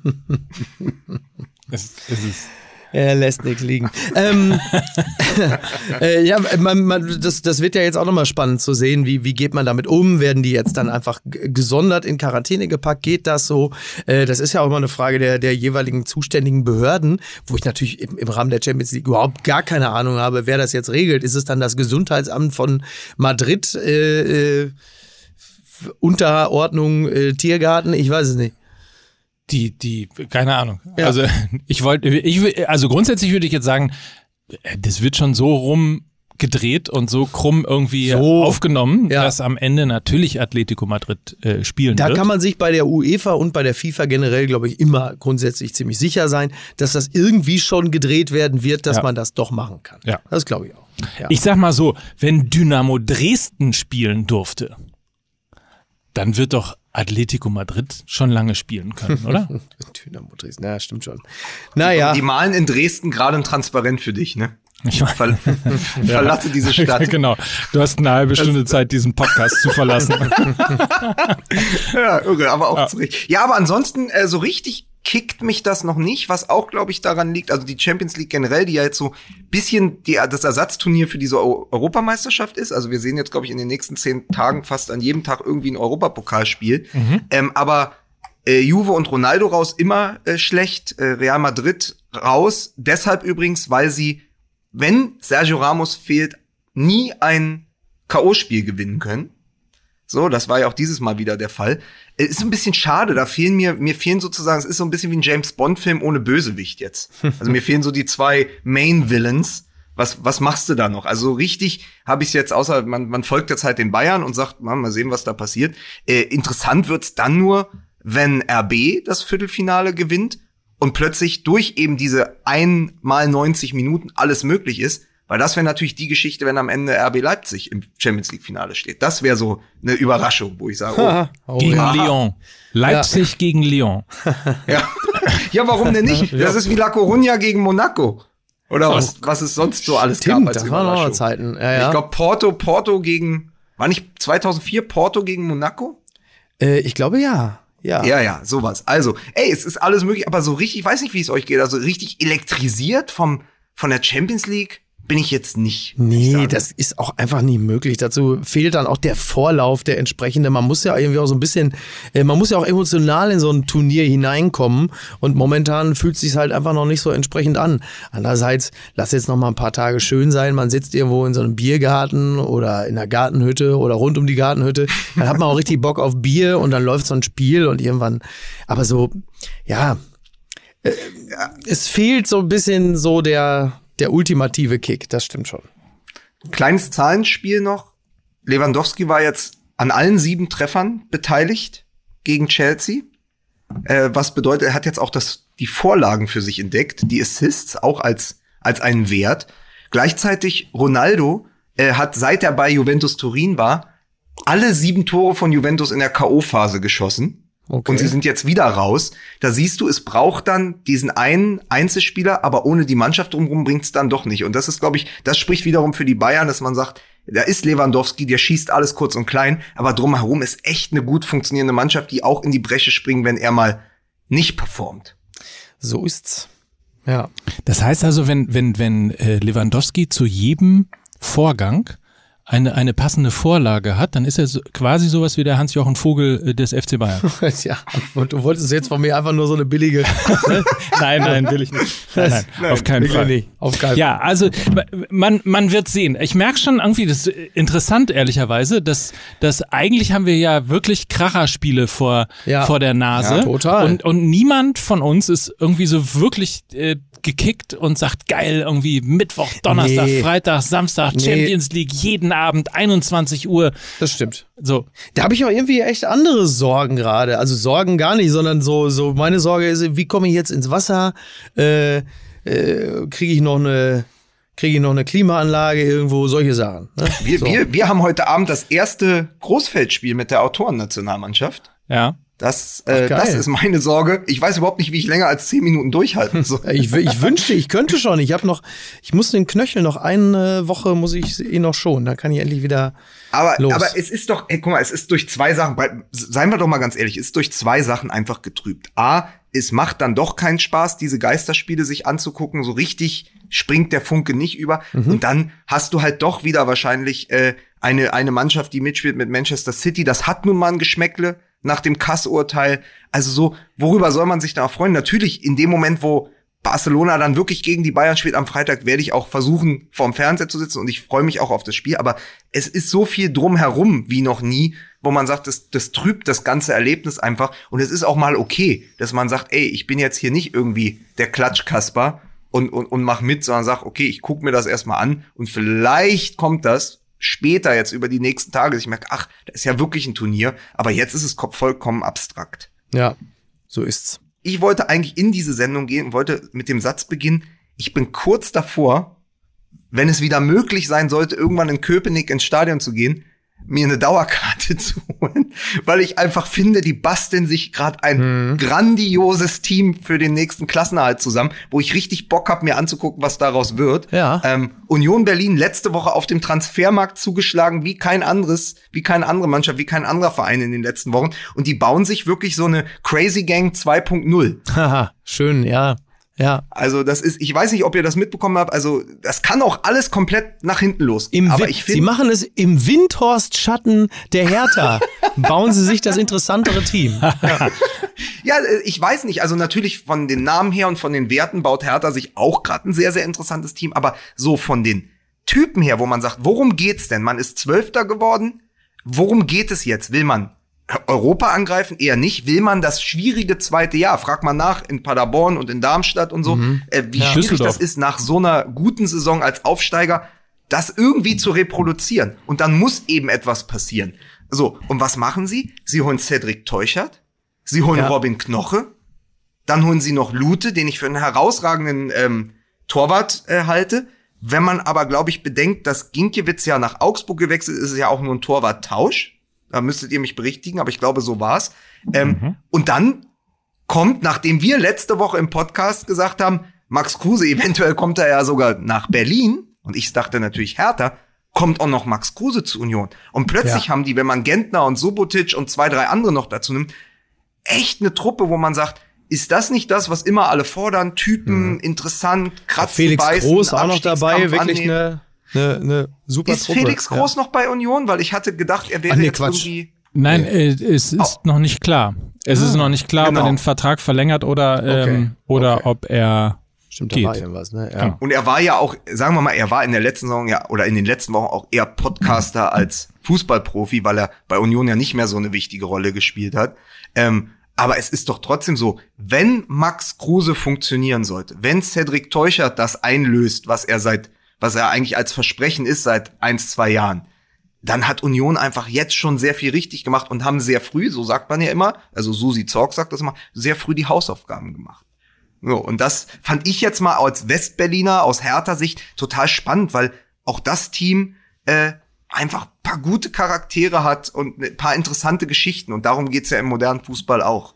es, es ist Er lässt nichts liegen. ähm, äh, ja, man, man, das, das wird ja jetzt auch nochmal spannend zu sehen, wie, wie geht man damit um? Werden die jetzt dann einfach g- gesondert in Quarantäne gepackt? Geht das so? Äh, das ist ja auch immer eine Frage der, der jeweiligen zuständigen Behörden, wo ich natürlich im, im Rahmen der Champions League überhaupt gar keine Ahnung habe, wer das jetzt regelt. Ist es dann das Gesundheitsamt von Madrid, äh, äh, Unterordnung äh, Tiergarten? Ich weiß es nicht. Die, die, keine Ahnung. Ja. Also ich wollte, ich, will- also grundsätzlich würde ich jetzt sagen, das wird schon so rumgedreht und so krumm irgendwie So. aufgenommen, Ja. dass am Ende natürlich Atletico Madrid äh, spielen Da wird. kann man sich bei der UEFA und bei der FIFA generell, glaube ich, immer grundsätzlich ziemlich sicher sein, dass das irgendwie schon gedreht werden wird, dass Ja. man das doch machen kann. Ja. Das glaube ich auch. Ja. Ich sag mal so, wenn Dynamo Dresden spielen durfte, dann wird doch Atletico Madrid schon lange spielen können, oder? Dynamo Dresden, ja, stimmt schon. Naja, Die malen in Dresden gerade ein Transparent für dich, ne? Ich meine, Ver Verlasse diese Stadt. genau. Du hast eine halbe Stunde Zeit, diesen Podcast zu verlassen. Ja, irre, aber auch Ja. zu Recht. Ja, aber ansonsten, äh, so richtig kickt mich das noch nicht, was auch, glaube ich, daran liegt, also die Champions League generell, die ja jetzt so bisschen die, das Ersatzturnier für diese Eu- Europameisterschaft ist. Also wir sehen jetzt, glaube ich, in den nächsten zehn Tagen fast an jedem Tag irgendwie ein Europapokalspiel. Ähm, aber äh, Juve und Ronaldo raus, immer äh, schlecht. Äh, Real Madrid raus. Deshalb übrigens, weil sie, wenn Sergio Ramos fehlt, nie ein K O-Spiel gewinnen können. So, das war ja auch dieses Mal wieder der Fall. Es ist ein bisschen schade, da fehlen mir, mir fehlen sozusagen, es ist so ein bisschen wie ein James-Bond-Film ohne Bösewicht jetzt. Also mir fehlen so die zwei Main-Villains. Was, was machst du da noch? Also richtig habe ich es jetzt, außer man, man folgt jetzt halt den Bayern und sagt, mal, mal sehen, was da passiert. Äh, interessant wird's dann nur, wenn R B das Viertelfinale gewinnt und plötzlich durch eben diese einmal neunzig Minuten alles möglich ist. Weil das wäre natürlich die Geschichte, wenn am Ende R B Leipzig im Champions League Finale steht. Das wäre so eine Überraschung, wo ich sage, oh, oh, Gegen ja. Lyon. Leipzig gegen Lyon. ja. Ja, warum denn nicht? Das ist wie La Coruña gegen Monaco. Oder was, was es sonst so alles Stimmt, gab als das waren auch Überraschung. noch Zeiten. Ja, ja. Ich glaube, Porto, Porto gegen, war nicht zweitausendvier Porto gegen Monaco? Äh, ich glaube, ja. Ja. Ja, ja, sowas. Also, ey, es ist alles möglich, aber so richtig, ich weiß nicht, wie es euch geht, also richtig elektrisiert vom, von der Champions League bin ich jetzt nicht. Nee, das ist auch einfach nicht möglich. Dazu fehlt dann auch der Vorlauf, der entsprechende. Man muss ja irgendwie auch so ein bisschen, äh, man muss ja auch emotional in so ein Turnier hineinkommen und momentan fühlt es sich halt einfach noch nicht so entsprechend an. Andererseits, lass jetzt noch mal ein paar Tage schön sein. Man sitzt irgendwo in so einem Biergarten oder in einer Gartenhütte oder rund um die Gartenhütte. Dann hat man auch richtig Bock auf Bier und dann läuft so ein Spiel und irgendwann, aber so, ja, äh, es fehlt so ein bisschen so der Der ultimative Kick, das stimmt schon. Kleines Zahlenspiel noch. Lewandowski war jetzt an allen sieben Treffern beteiligt gegen Chelsea. Äh, was bedeutet, er hat jetzt auch das, die Vorlagen für sich entdeckt, die Assists auch als, als einen Wert. Gleichzeitig Ronaldo äh, hat, seit er bei Juventus Turin war, alle sieben Tore von Juventus in der K O-Phase geschossen. Okay. Und sie sind jetzt wieder raus. Da siehst du, es braucht dann diesen einen Einzelspieler, aber ohne die Mannschaft drumherum bringt's dann doch nicht. Und das ist, glaube ich, das spricht wiederum für die Bayern, dass man sagt, da ist Lewandowski, der schießt alles kurz und klein, aber drumherum ist echt eine gut funktionierende Mannschaft, die auch in die Bresche springt, wenn er mal nicht performt. So ist's. Ja. Das heißt also, wenn, wenn, wenn äh, Lewandowski zu jedem Vorgang eine eine passende Vorlage hat, dann ist er so, quasi sowas wie der Hans-Jochen Vogel des F C Bayern. Ja, und du wolltest jetzt von mir einfach nur so eine billige... Nein, nein, will ich nicht. Nein, nein, nein auf keinen Fall. Nicht. Auf keinen ja, also man man wird sehen. Ich merke schon irgendwie, das ist interessant, ehrlicherweise, dass, dass eigentlich haben wir ja wirklich Kracherspiele vor, ja. vor der Nase. Ja, total. Und, und niemand von uns ist irgendwie so wirklich äh, gekickt und sagt, geil, irgendwie Mittwoch, Donnerstag, nee. Freitag, Samstag, nee. Champions League, jeden Abend, einundzwanzig Uhr. Das stimmt. So. Da habe ich auch irgendwie echt andere Sorgen gerade. Also Sorgen gar nicht, sondern so, so meine Sorge ist, wie komme ich jetzt ins Wasser? Äh, äh, kriege ich noch eine... Kriege ich noch eine Klimaanlage irgendwo, solche Sachen. Ne? Wir, so. wir, wir haben heute Abend das erste Großfeldspiel mit der Autorennationalmannschaft. Ja. Das, äh, das ist meine Sorge. Ich weiß überhaupt nicht, wie ich länger als zehn Minuten durchhalten soll. ich, ich wünschte, ich könnte schon. Ich habe noch, ich muss den Knöchel noch eine Woche, muss ich eh noch schonen. Dann kann ich endlich wieder aber, los. Aber es ist doch, ey, guck mal, es ist durch zwei Sachen, seien wir doch mal ganz ehrlich, es ist durch zwei Sachen einfach getrübt. A, es macht dann doch keinen Spaß, diese Geisterspiele sich anzugucken. So richtig springt der Funke nicht über. Mhm. Und dann hast du halt doch wieder wahrscheinlich äh, eine, eine Mannschaft, die mitspielt mit Manchester City. Das hat nun mal ein Geschmäckle nach dem Kass-Urteil. Also so, worüber soll man sich da freuen? Natürlich, in dem Moment, wo Barcelona dann wirklich gegen die Bayern spielt am Freitag, werde ich auch versuchen, vorm Fernseher zu sitzen und ich freue mich auch auf das Spiel. Aber es ist so viel drumherum wie noch nie, wo man sagt, das, das trübt das ganze Erlebnis einfach. Und es ist auch mal okay, dass man sagt, ey, ich bin jetzt hier nicht irgendwie der Klatschkasper und, und, und mach mit, sondern sag, okay, ich gucke mir das erstmal an und vielleicht kommt das später jetzt über die nächsten Tage. Ich merke, ach, das ist ja wirklich ein Turnier, aber jetzt ist es vollkommen abstrakt. Ja, so ist's. Ich wollte eigentlich in diese Sendung gehen und wollte mit dem Satz beginnen, ich bin kurz davor, wenn es wieder möglich sein sollte, irgendwann in Köpenick ins Stadion zu gehen, mir eine Dauerkarte zu holen, weil ich einfach finde, die basteln sich gerade ein mhm. grandioses Team für den nächsten Klassenerhalt zusammen, wo ich richtig Bock habe, mir anzugucken, was daraus wird. Ja. Ähm, Union Berlin letzte Woche auf dem Transfermarkt zugeschlagen wie kein anderes, wie keine andere Mannschaft, wie kein anderer Verein in den letzten Wochen. Und die bauen sich wirklich so eine Crazy Gang zwei Punkt null. Haha, schön, ja. Ja. Also das ist, ich weiß nicht, ob ihr das mitbekommen habt, also das kann auch alles komplett nach hinten losgehen. Im aber Wi- ich find, Sie machen es im Windhorst-Schatten der Hertha. Bauen Sie sich das interessantere Team. Ja. Ja, ich weiß nicht, also natürlich von den Namen her und von den Werten baut Hertha sich auch gerade ein sehr, sehr interessantes Team, aber so von den Typen her, wo man sagt, worum geht's denn? Man ist Zwölfter geworden, worum geht es jetzt? Will man Europa angreifen? Eher nicht. Will man das schwierige zweite Jahr? Frag mal nach in Paderborn und in Darmstadt und so, mhm. äh, wie ja, schwierig das ist, nach so einer guten Saison als Aufsteiger, das irgendwie zu reproduzieren. Und dann muss eben etwas passieren. So, und was machen sie? Sie holen Cedric Teuchert, sie holen ja. Robin Knoche, dann holen sie noch Lute, den ich für einen herausragenden ähm, Torwart äh, halte. Wenn man aber, glaube ich, bedenkt, dass Ginkiewicz ja nach Augsburg gewechselt ist, ist es ja auch nur ein Torwarttausch. Da müsstet ihr mich berichtigen, aber ich glaube, so war's. Ähm, mhm. Und dann kommt, nachdem wir letzte Woche im Podcast gesagt haben, Max Kruse, eventuell kommt er ja sogar nach Berlin. Und ich dachte natürlich Hertha, kommt auch noch Max Kruse zu Union. Und plötzlich ja. haben die, wenn man Gentner und Subotic und zwei, drei andere noch dazu nimmt, echt eine Truppe, wo man sagt, ist das nicht das, was immer alle fordern? Typen, mhm. interessant, kratzen, Felix beißen, Groß auch noch dabei, wirklich eine, eine, eine super ist Truppe. Ist Felix Groß ja. noch bei Union? Weil ich hatte gedacht, er wäre Ach, nee, jetzt Quatsch. irgendwie... Nein, äh, es ist oh. noch nicht klar. Es ah, ist noch nicht klar, genau. ob er den Vertrag verlängert oder, ähm, okay. oder okay. ob er Stimmt, geht. da war irgendwas, ne? Ja. Und er war ja auch, sagen wir mal, er war in der letzten Saison ja oder in den letzten Wochen auch eher Podcaster als Fußballprofi, weil er bei Union ja nicht mehr so eine wichtige Rolle gespielt hat. Ähm, aber es ist doch trotzdem so, wenn Max Kruse funktionieren sollte, wenn Cedric Teuchert das einlöst, was er seit, was er eigentlich als Versprechen ist seit eins, zwei Jahren, dann hat Union einfach jetzt schon sehr viel richtig gemacht und haben sehr früh, so sagt man ja immer, also Susi Zorc sagt das immer, sehr früh die Hausaufgaben gemacht. So, und das fand ich jetzt mal als Westberliner aus Hertha-Sicht total spannend, weil auch das Team äh, einfach ein paar gute Charaktere hat und ein paar interessante Geschichten. Und darum geht's ja im modernen Fußball auch.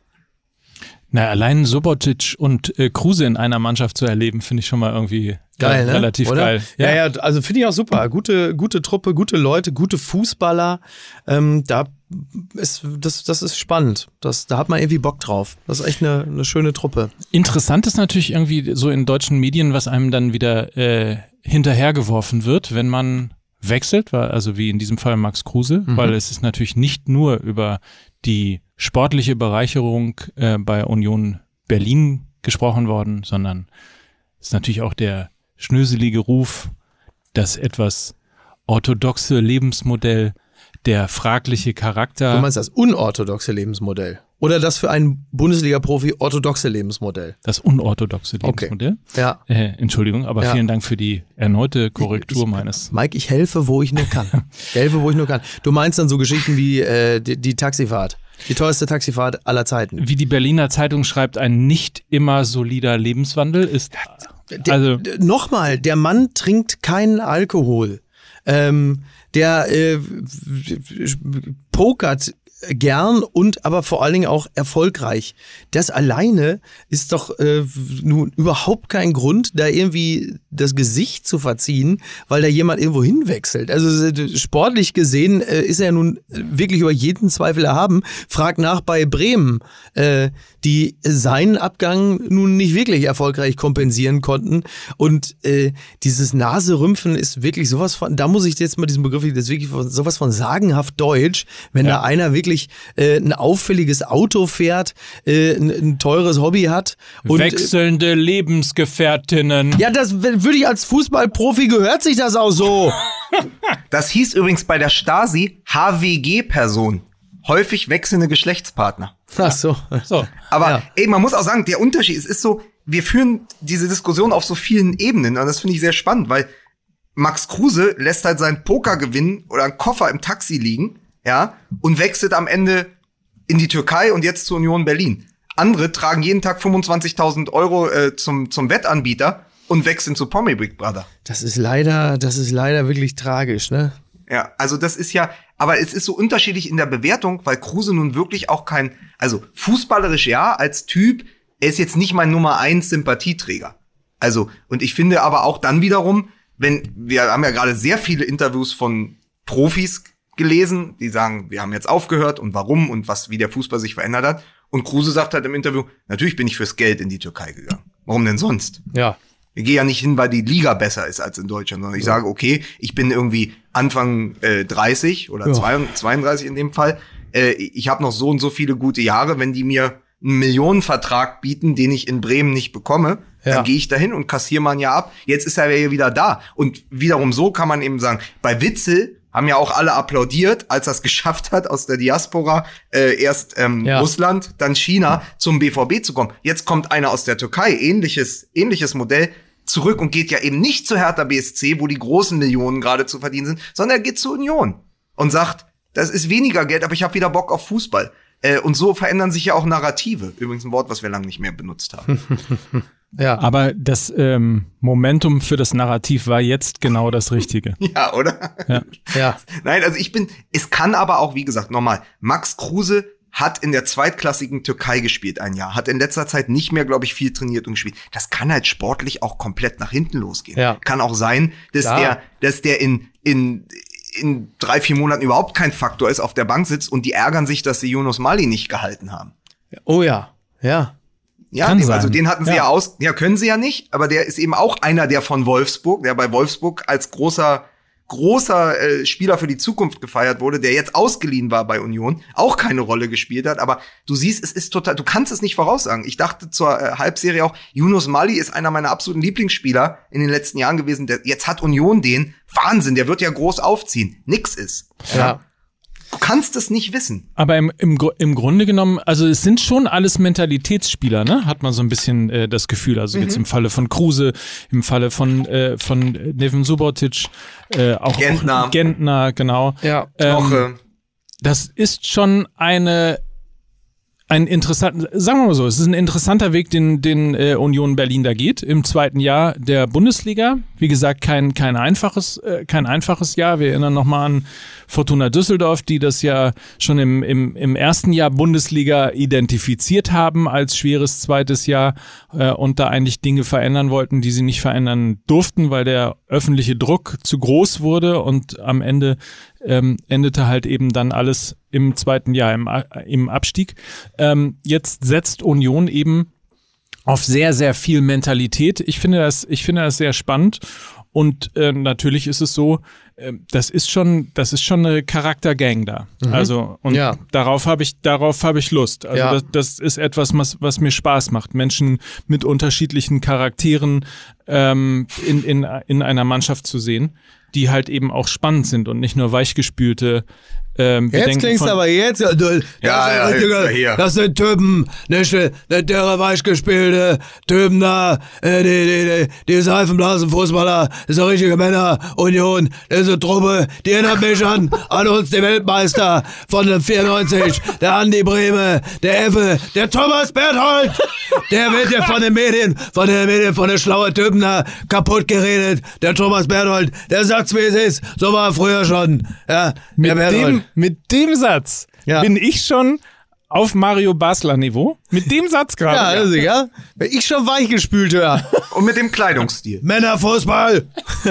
Na, allein Subotic und äh, Kruse in einer Mannschaft zu erleben, finde ich schon mal irgendwie geil, äh, ne? relativ Oder? geil. Ja, ja, ja, also finde ich auch super. Gute, gute Truppe, gute Leute, gute Fußballer. Ähm, da ist, das, das ist spannend. Das, da hat man irgendwie Bock drauf. Das ist echt eine, eine schöne Truppe. Interessant ist natürlich irgendwie so in deutschen Medien, was einem dann wieder äh, hinterhergeworfen wird, wenn man wechselt, also wie in diesem Fall Max Kruse, mhm. weil es ist natürlich nicht nur über die sportliche Bereicherung äh, bei Union Berlin gesprochen worden, sondern es ist natürlich auch der schnöselige Ruf, das etwas orthodoxe Lebensmodell, der fragliche Charakter. Du meinst das unorthodoxe Lebensmodell? Oder das für einen Bundesliga-Profi orthodoxe Lebensmodell? Das unorthodoxe Lebensmodell? Okay. Ja. Äh, Entschuldigung, aber ja. vielen Dank für die erneute Korrektur ich, meines. Mike, ich helfe, wo ich nur kann. Ich helfe, wo ich nur kann. Du meinst dann so Geschichten wie äh, die, die Taxifahrt. Die teuerste Taxifahrt aller Zeiten. Wie die Berliner Zeitung schreibt, ein nicht immer solider Lebenswandel ist. Der, also nochmal, der Mann trinkt keinen Alkohol. Ähm, der äh, pokert gern und aber vor allen Dingen auch erfolgreich. Das alleine ist doch äh, nun überhaupt kein Grund, da irgendwie das Gesicht zu verziehen, weil da jemand irgendwo hinwechselt. Also sportlich gesehen äh, ist er nun wirklich über jeden Zweifel erhaben. Frag nach bei Bremen, äh, die seinen Abgang nun nicht wirklich erfolgreich kompensieren konnten. Und äh, dieses Naserümpfen ist wirklich sowas von, da muss ich jetzt mal diesen Begriff, das ist wirklich sowas von sagenhaft deutsch, wenn ja. da einer wirklich Äh, ein auffälliges Auto fährt, äh, ein, ein teures Hobby hat. Und, wechselnde Lebensgefährtinnen. Ja, das würde ich als Fußballprofi, gehört sich das auch so. Das hieß übrigens bei der Stasi H W G-Person. Häufig wechselnde Geschlechtspartner. Ach so. so. Aber ja. ey, man muss auch sagen, der Unterschied, es ist so, wir führen diese Diskussion auf so vielen Ebenen und das finde ich sehr spannend, weil Max Kruse lässt halt seinen Pokergewinn oder einen Koffer im Taxi liegen, ja, und wechselt am Ende in die Türkei und jetzt zur Union Berlin. Andere tragen jeden Tag fünfundzwanzigtausend Euro äh, zum, zum Wettanbieter und wechseln zu Pommy Big Brother. Das ist leider, das ist leider wirklich tragisch, ne? Ja, also das ist ja, aber es ist so unterschiedlich in der Bewertung, weil Kruse nun wirklich auch kein, also fußballerisch ja, als Typ, er ist jetzt nicht mein Nummer eins Sympathieträger. Also, und ich finde aber auch dann wiederum, wenn, wir haben ja gerade sehr viele Interviews von Profis gelesen, die sagen, wir haben jetzt aufgehört und warum und was, wie der Fußball sich verändert hat. Und Kruse sagt halt im Interview, natürlich bin ich fürs Geld in die Türkei gegangen. Warum denn sonst? Ja. Ich gehe ja nicht hin, weil die Liga besser ist als in Deutschland, sondern ich ja. sage, okay, ich bin irgendwie Anfang äh, dreißig oder ja. zweiunddreißig in dem Fall. Äh, ich habe noch so und so viele gute Jahre. Wenn die mir einen Millionenvertrag bieten, den ich in Bremen nicht bekomme, ja. dann gehe ich dahin und kassiere man ja ab. Jetzt ist er ja wieder da. Und wiederum so kann man eben sagen, bei Witzel haben ja auch alle applaudiert, als er es geschafft hat, aus der Diaspora äh, erst ähm, ja. Russland, dann China zum B V B zu kommen. Jetzt kommt einer aus der Türkei, ähnliches ähnliches Modell, zurück und geht ja eben nicht zu Hertha B S C, wo die großen Millionen gerade zu verdienen sind, sondern er geht zur Union und sagt, das ist weniger Geld, aber ich habe wieder Bock auf Fußball. Äh, und so verändern sich ja auch Narrative. Übrigens ein Wort, was wir lange nicht mehr benutzt haben. Ja. Aber das ähm, Momentum für das Narrativ war jetzt genau das Richtige. Ja, oder? Ja. ja. Nein, also ich bin, es kann aber auch, wie gesagt, nochmal, Max Kruse hat in der zweitklassigen Türkei gespielt ein Jahr, hat in letzter Zeit nicht mehr, glaube ich, viel trainiert und gespielt. Das kann halt sportlich auch komplett nach hinten losgehen. Ja. Kann auch sein, dass Klar. der, dass der in, in, in drei, vier Monaten überhaupt kein Faktor ist, auf der Bank sitzt und die ärgern sich, dass sie Yunus Mali nicht gehalten haben. Oh ja, ja. Ja, Kann den, sein. also den hatten sie Ja. ja. aus, ja, können sie ja nicht, aber der ist eben auch einer, der von Wolfsburg, der bei Wolfsburg als großer, großer äh, Spieler für die Zukunft gefeiert wurde, der jetzt ausgeliehen war bei Union, auch keine Rolle gespielt hat, aber du siehst, es ist total, du kannst es nicht voraussagen. Ich dachte zur äh, Halbserie auch, Yunus Mali ist einer meiner absoluten Lieblingsspieler in den letzten Jahren gewesen, der, jetzt hat Union den, Wahnsinn, der wird ja groß aufziehen, nix ist. Ja. Du kannst es nicht wissen. Aber im, im, Gru- im Grunde genommen, also es sind schon alles Mentalitätsspieler, ne? Hat man so ein bisschen äh, das Gefühl. Also Mhm. jetzt im Falle von Kruse, im Falle von äh, von Neven Subotic, äh, auch Gentner. Auch Gentner, genau. Ja. Ähm, Auch, äh, das ist schon eine ein interessanten, sagen wir mal so, es ist ein interessanter Weg, den den äh, Union Berlin da geht im zweiten Jahr der Bundesliga. Wie gesagt, kein kein einfaches äh, kein einfaches Jahr. Wir erinnern nochmal an Fortuna Düsseldorf, die das ja schon im im im ersten Jahr Bundesliga identifiziert haben als schweres zweites Jahr äh, und da eigentlich Dinge verändern wollten, die sie nicht verändern durften, weil der öffentliche Druck zu groß wurde und am Ende ähm, endete halt eben dann alles im zweiten Jahr im, im Abstieg. Ähm, jetzt setzt Union eben auf sehr, sehr viel Mentalität. Ich finde das, ich finde das sehr spannend. Und äh, natürlich ist es so, äh, das ist schon, das ist schon eine Charaktergang da. Mhm. Also und Ja. darauf habe ich, darauf habe ich Lust. Also Ja. das, das ist etwas, was, was mir Spaß macht, Menschen mit unterschiedlichen Charakteren ähm, in in in einer Mannschaft zu sehen, die halt eben auch spannend sind und nicht nur weichgespülte. Ähm, wir Jetzt denken klingst von- du aber jetzt. Du, das, Ja, ist, ja, Digga, jetzt hier. das sind Typen, nicht, nicht der weichgespielte Typen da, äh, die, die, die, die Seifenblasenfußballer, das sind richtige Männer, Union, das ist eine Truppe, die erinnert mich an, an uns, den Weltmeister von dem vierundneunzig, der Andi Brehme, der Effe, der Thomas Berthold, der wird ja von den Medien, von den Medien, von den schlauen Typen da kaputt geredet, der Thomas Berthold, der sagt's wie es ist, so war er früher schon, ja, Mit der Berthold. dem, mit dem Satz Ja. bin ich schon auf Mario Basler Niveau. Mit dem Satz Ja, gerade. also, ja. Wenn ich schon weichgespült höre. und mit dem Kleidungsstil. Männerfußball.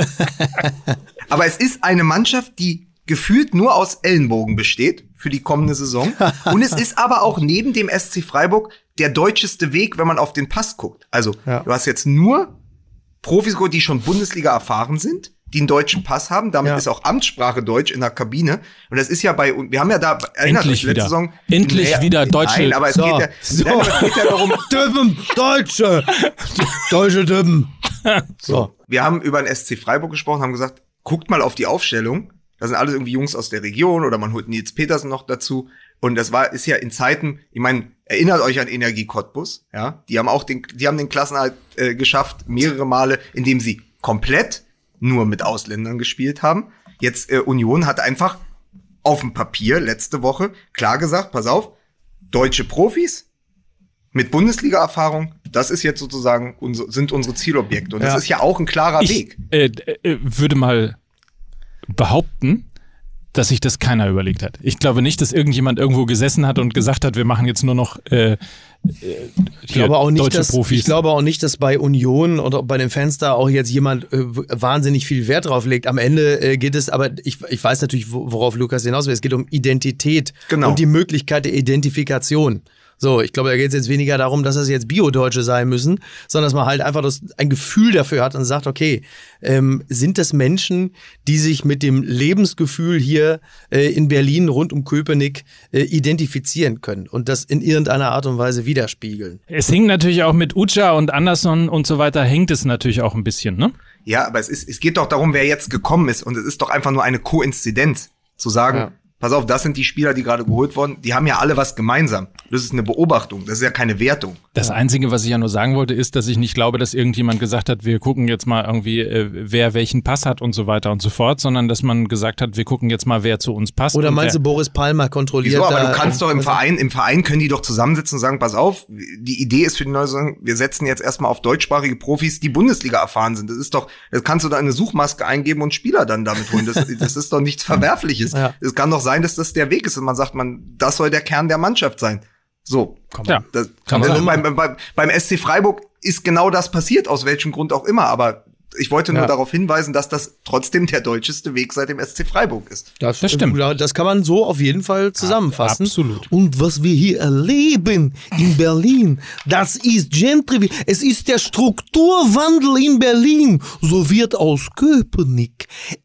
Aber es ist eine Mannschaft, die gefühlt nur aus Ellenbogen besteht für die kommende Saison. Und es ist aber auch neben dem S C Freiburg der deutscheste Weg, wenn man auf den Pass guckt. Also, Ja. du hast jetzt nur Profis, die schon Bundesliga erfahren sind, die einen deutschen Pass haben. Damit Ja. ist auch Amtssprache Deutsch in der Kabine. Und das ist ja bei, wir haben ja da, erinnert Endlich euch, letzte wieder. Saison. Endlich Naja, wieder deutsche- Nein, aber es So, geht ja, so. nein, aber es geht ja darum, Typen, Deutsche. Deutsche Typen. So. wir haben über den S C Freiburg gesprochen, haben gesagt, guckt mal auf die Aufstellung. Da sind alles irgendwie Jungs aus der Region oder man holt Nils Petersen noch dazu. Und das war, ist ja in Zeiten, ich meine, erinnert euch an Energie Cottbus, ja? Die haben auch den, die haben den Klassenerhalt äh, geschafft, mehrere Male, indem sie komplett nur mit Ausländern gespielt haben. Jetzt, äh, Union hat einfach auf dem Papier letzte Woche klar gesagt, pass auf, deutsche Profis mit Bundesliga-Erfahrung, das ist jetzt sozusagen, unser, sind unsere Zielobjekte. Und Ja. das ist ja auch ein klarer Ich Weg. äh, äh, würde mal behaupten, dass sich das keiner überlegt hat. Ich glaube nicht, dass irgendjemand irgendwo gesessen hat und gesagt hat, wir machen jetzt nur noch äh, äh, Ich glaube auch nicht, deutsche dass, Profis. ich glaube auch nicht, dass bei Union oder bei den Fans da auch jetzt jemand äh, wahnsinnig viel Wert drauf legt. Am Ende äh, geht es, aber ich, ich weiß natürlich, wo- worauf Lukas hinaus will. Es geht um Identität Genau. und die Möglichkeit der Identifikation. So, ich glaube, da geht es jetzt weniger darum, dass das jetzt Bio-Deutsche sein müssen, sondern dass man halt einfach das, ein Gefühl dafür hat und sagt, okay, ähm, sind das Menschen, die sich mit dem Lebensgefühl hier äh, in Berlin rund um Köpenick äh, identifizieren können und das in irgendeiner Art und Weise widerspiegeln? Es hängt natürlich auch mit Ucha und Anderson und so weiter, hängt es natürlich auch ein bisschen, ne? Ja, aber es ist, es geht doch darum, wer jetzt gekommen ist. Und es ist doch einfach nur eine Koinzidenz, zu sagen, Ja. pass auf, das sind die Spieler, die gerade geholt wurden. Die haben ja alle was gemeinsam. Das ist eine Beobachtung, das ist ja keine Wertung. Das Einzige, was ich ja nur sagen wollte, ist, dass ich nicht glaube, dass irgendjemand gesagt hat, wir gucken jetzt mal irgendwie, äh, wer welchen Pass hat und so weiter und so fort, sondern dass man gesagt hat, wir gucken jetzt mal, wer zu uns passt. Oder meinst du, wer Boris Palmer kontrolliert? Wieso? Aber da, du kannst doch im Verein, im Verein können die doch zusammensitzen und sagen, pass auf, die Idee ist für die neue Saison, wir setzen jetzt erstmal auf deutschsprachige Profis, die Bundesliga erfahren sind. Das ist doch, das kannst du da eine Suchmaske eingeben und Spieler dann damit holen. Das, das ist doch nichts Verwerfliches. Ja. Es kann doch sein, dass das der Weg ist und man sagt, man, das soll der Kern der Mannschaft sein. So. Ja, das, kann man also so beim, beim, beim S C Freiburg ist genau das passiert, aus welchem Grund auch immer, aber ich wollte nur ja. darauf hinweisen, dass das trotzdem der deutscheste Weg seit dem S C Freiburg ist. Das, das stimmt. Das kann man so auf jeden Fall zusammenfassen. Ja, absolut. Und was wir hier erleben in Berlin, das ist Gentrification. Es ist der Strukturwandel in Berlin. So wird aus Köpenick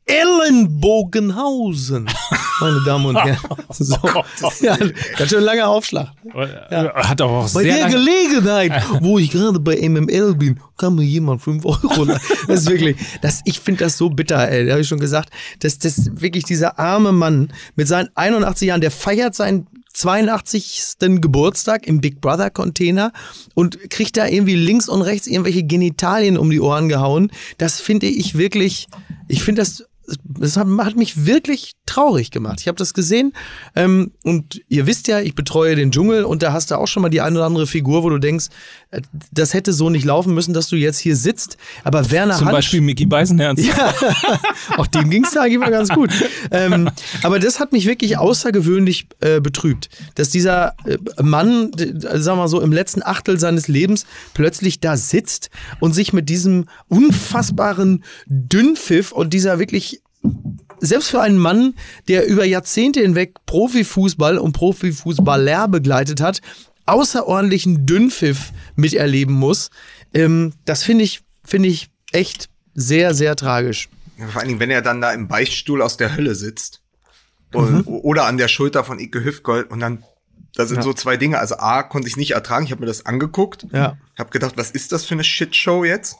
Ellenbogenhausen, meine Damen und Herren. So. Ja, ganz schön langer Aufschlag. Ja. Hat auch Bei sehr der lange Gelegenheit, wo ich gerade bei M M L bin, kann mir jemand fünf Euro leihen. Das ist wirklich, das, ich finde das so bitter, ey. Da habe ich schon gesagt, dass das wirklich dieser arme Mann mit seinen einundachtzig Jahren, der feiert seinen zweiundachtzigsten Geburtstag im Big Brother Container und kriegt da irgendwie links und rechts irgendwelche Genitalien um die Ohren gehauen. Das finde ich wirklich, ich finde das, das hat, hat mich wirklich traurig gemacht. Ich habe das gesehen ähm, und ihr wisst ja, ich betreue den Dschungel und da hast du auch schon mal die eine oder andere Figur, wo du denkst, das hätte so nicht laufen müssen, dass du jetzt hier sitzt. Aber Werner Zum Hansch, Beispiel Micky Beisenherz. ja, auch dem ging es da immer ganz gut. Ähm, aber das hat mich wirklich außergewöhnlich äh, betrübt, dass dieser äh, Mann, d- sagen wir mal so, im letzten Achtel seines Lebens plötzlich da sitzt und sich mit diesem unfassbaren Dünnpfiff und dieser wirklich, selbst für einen Mann, der über Jahrzehnte hinweg Profifußball und Profifußballer begleitet hat, außerordentlichen Dünnpfiff miterleben muss. Ähm, das finde ich, finde ich echt sehr, sehr tragisch. Ja, vor allen Dingen, wenn er dann da im Beichtstuhl aus der Hölle sitzt und, Mhm. oder an der Schulter von Ike Hüftgold und dann, da sind Ja. so zwei Dinge. Also A, konnte ich nicht ertragen, ich habe mir das angeguckt, Ja. habe gedacht, was ist das für eine Shitshow jetzt?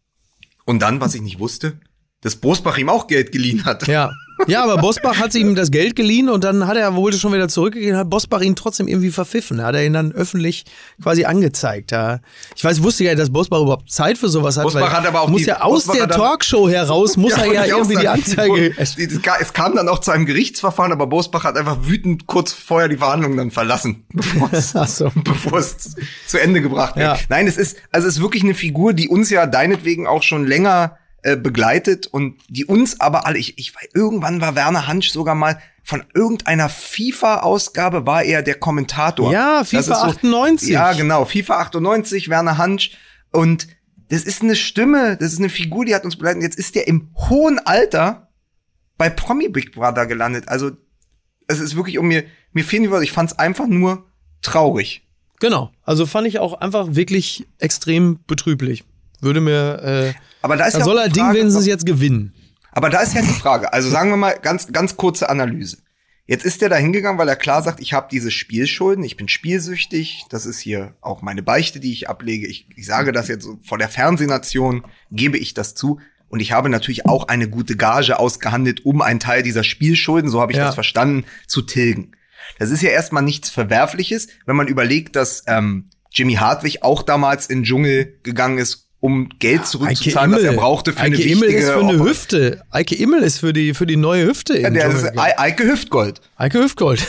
Und dann, was ich nicht wusste, dass Bosbach ihm auch Geld geliehen hat. Ja. Ja, aber Bosbach hat ihm das Geld geliehen und dann hat er, wollte schon wieder zurückgegeben, hat Bosbach ihn trotzdem irgendwie verpfiffen. Hat er ihn dann öffentlich quasi angezeigt. Ja. Ich weiß, wusste ja, dass Bosbach überhaupt Zeit für sowas hat. Bosbach weil hat aber auch muss die- ja aus Bosbach der hat dann- Talkshow heraus, muss er wollte ja ich auch irgendwie die sagen. Anzeige. Es, es kam dann auch zu einem Gerichtsverfahren, aber Bosbach hat einfach wütend kurz vorher die Verhandlungen dann verlassen, bevor es, Ach so. bevor es zu Ende gebracht wird. Ja. Nein, es ist, also es ist wirklich eine Figur, die uns ja deinetwegen auch schon länger äh, begleitet und die uns aber alle, ich, ich weiß, irgendwann war Werner Hansch sogar mal von irgendeiner FIFA-Ausgabe war er der Kommentator. Ja, Das FIFA ist so- achtundneunzig. Ja, genau, FIFA achtundneunzig, Werner Hansch und das ist eine Stimme, das ist eine Figur, die hat uns begleitet. Jetzt ist der im hohen Alter bei Promi Big Brother gelandet. Also es ist wirklich, um mir, mir fehlen die Worte, ich fand's einfach nur traurig. Genau. Also fand ich auch einfach wirklich extrem betrüblich. Würde mir, äh, Aber da ist da ja soll auch er die Ding Frage, wenigstens jetzt gewinnen. Aber da ist ja die Frage, also sagen wir mal ganz ganz kurze Analyse. Jetzt ist er da hingegangen, weil er klar sagt, ich habe diese Spielschulden, ich bin spielsüchtig, das ist hier auch meine Beichte, die ich ablege. Ich, ich sage das jetzt so vor der Fernsehnation, gebe ich das zu. Und ich habe natürlich auch eine gute Gage ausgehandelt, um einen Teil dieser Spielschulden, so habe ich Ja. das verstanden, zu tilgen. Das ist ja erstmal nichts Verwerfliches, wenn man überlegt, dass ähm, Jimmy Hartwig auch damals in den Dschungel gegangen ist, um Geld zurückzuzahlen, was er brauchte für eine Eike wichtige... Immel ist für eine Oper- Hüfte. Eike Immel ist für die, für die neue Hüfte. Ja, im der Dschungel ist gegangen. E- Eike Hüftgold. Eike Hüftgold.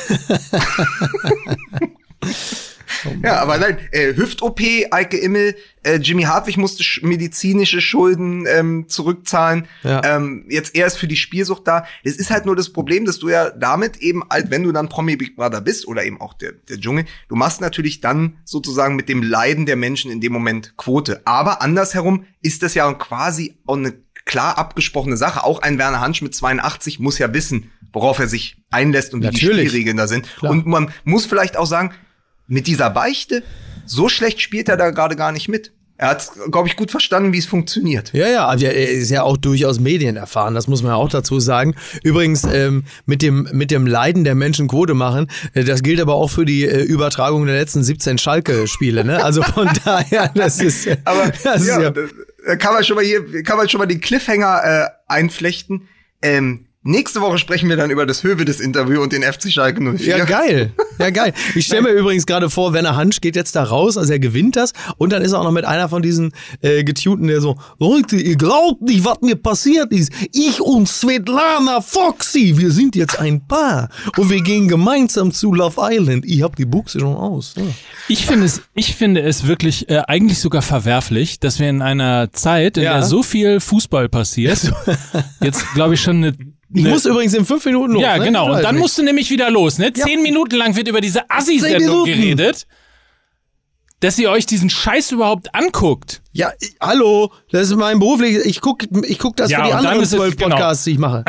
Ja, aber nein, äh, Hüft-O P, Eike Immel, äh, Jimmy Hartwig musste sch- medizinische Schulden ähm, zurückzahlen. Ja. Ähm, jetzt er ist für die Spielsucht da. Es ist halt nur das Problem, dass du ja damit eben, als wenn du dann Promi Big Brother bist oder eben auch der, der Dschungel, du machst natürlich dann sozusagen mit dem Leiden der Menschen in dem Moment Quote. Aber andersherum ist das ja quasi auch eine klar abgesprochene Sache. Auch ein Werner Hansch mit zweiundachtzig muss ja wissen, worauf er sich einlässt und wie Natürlich. die Spielregeln da sind. Klar. Und man muss vielleicht auch sagen, mit dieser Beichte, so schlecht spielt er da gerade gar nicht mit. Er hat, glaube ich, gut verstanden, wie es funktioniert. Ja, ja, aber er ist ja auch durchaus medienerfahren, das muss man auch dazu sagen. Übrigens, ähm, mit dem, mit dem Leiden der Menschen Quote machen, äh, das gilt aber auch für die äh, Übertragung der letzten siebzehn Schalke-Spiele, ne? Also von daher, das ist, äh, Aber das ist ja, ja, da kann man schon mal hier, kann man schon mal den Cliffhanger äh, einflechten. Ähm, Nächste Woche sprechen wir dann über das Höwedes-Interview und den F C Schalke null vier. Ja, geil. Ja, geil. Ich stelle mir übrigens gerade vor, Werner Hansch geht jetzt da raus, also er gewinnt das und dann ist er auch noch mit einer von diesen äh, Getunten, der so, Leute, ihr glaubt nicht, was mir passiert ist. Ich und Svetlana Foxy, wir sind jetzt ein Paar und wir gehen gemeinsam zu Love Island. Ich hab die Buchse schon aus. Ja. Ich finde es, ich finde es wirklich äh, eigentlich sogar verwerflich, dass wir in einer Zeit, in Ja. der so viel Fußball passiert, jetzt glaube ich schon eine Ich Ne. muss übrigens in fünf Minuten los. Ja, ne? genau. Ich Und weiß dann nicht. musst du nämlich wieder los, ne? Ja. Zehn Minuten lang wird über diese Zehn Assi-Sendung Minuten. geredet, dass ihr euch diesen Scheiß überhaupt anguckt. Ja, ich, hallo, das ist mein Beruf. Ich guck, ich guck das Ja, für die und dann anderen ist es- zwölf genau. Podcasts, die ich mache.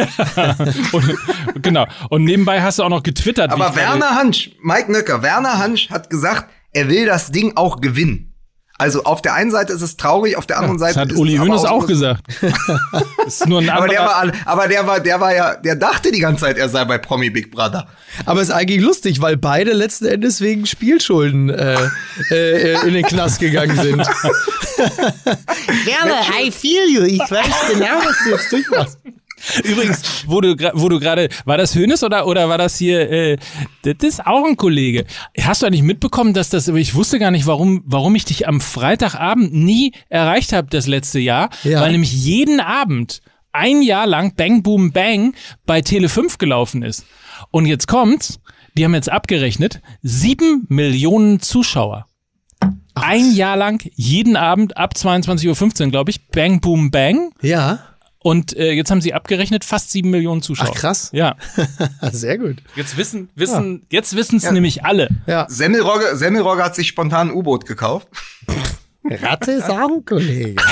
Und, genau. Und nebenbei hast du auch noch getwittert. wie Aber ich gerade- Werner Hansch, Mike Nöcker, Werner Hansch hat gesagt, er will das Ding auch gewinnen. Also auf der einen Seite ist es traurig, auf der anderen Das Seite hat ist Uli es aber Hoeneß auch so- gesagt. Das ist nur ein Aber der anderer- war, alle- aber der war, der war ja, der dachte die ganze Zeit, er sei bei Promi Big Brother. Aber es ist eigentlich lustig, weil beide letzten Endes wegen Spielschulden äh, äh, in den Knast gegangen sind. Werner, I feel you. Ich weiß genau, was du jetzt durchmachst. Übrigens, wo du, gra- wo du gerade, war das Hoeneß oder, oder war das hier, äh, das ist auch ein Kollege. Hast du eigentlich mitbekommen, dass das, ich wusste gar nicht, warum, warum ich dich am Freitagabend nie erreicht habe das letzte Jahr, Ja. weil nämlich jeden Abend ein Jahr lang Bang Boom Bang bei Tele fünf gelaufen ist. Und jetzt kommt's, die haben jetzt abgerechnet, sieben Millionen Zuschauer. Ein Jahr lang, jeden Abend ab zweiundzwanzig Uhr fünfzehn, glaube ich, Bang Boom Bang. Ja, Und äh, jetzt haben sie abgerechnet, fast sieben Millionen Zuschauer. Ach, krass. Ja. sehr gut. Jetzt wissen, wissen, jetzt wissen es nämlich alle. Ja. Semmelrogge, Semmelrogge hat sich spontan ein U-Boot gekauft. Ratte ist auch ein Kollege.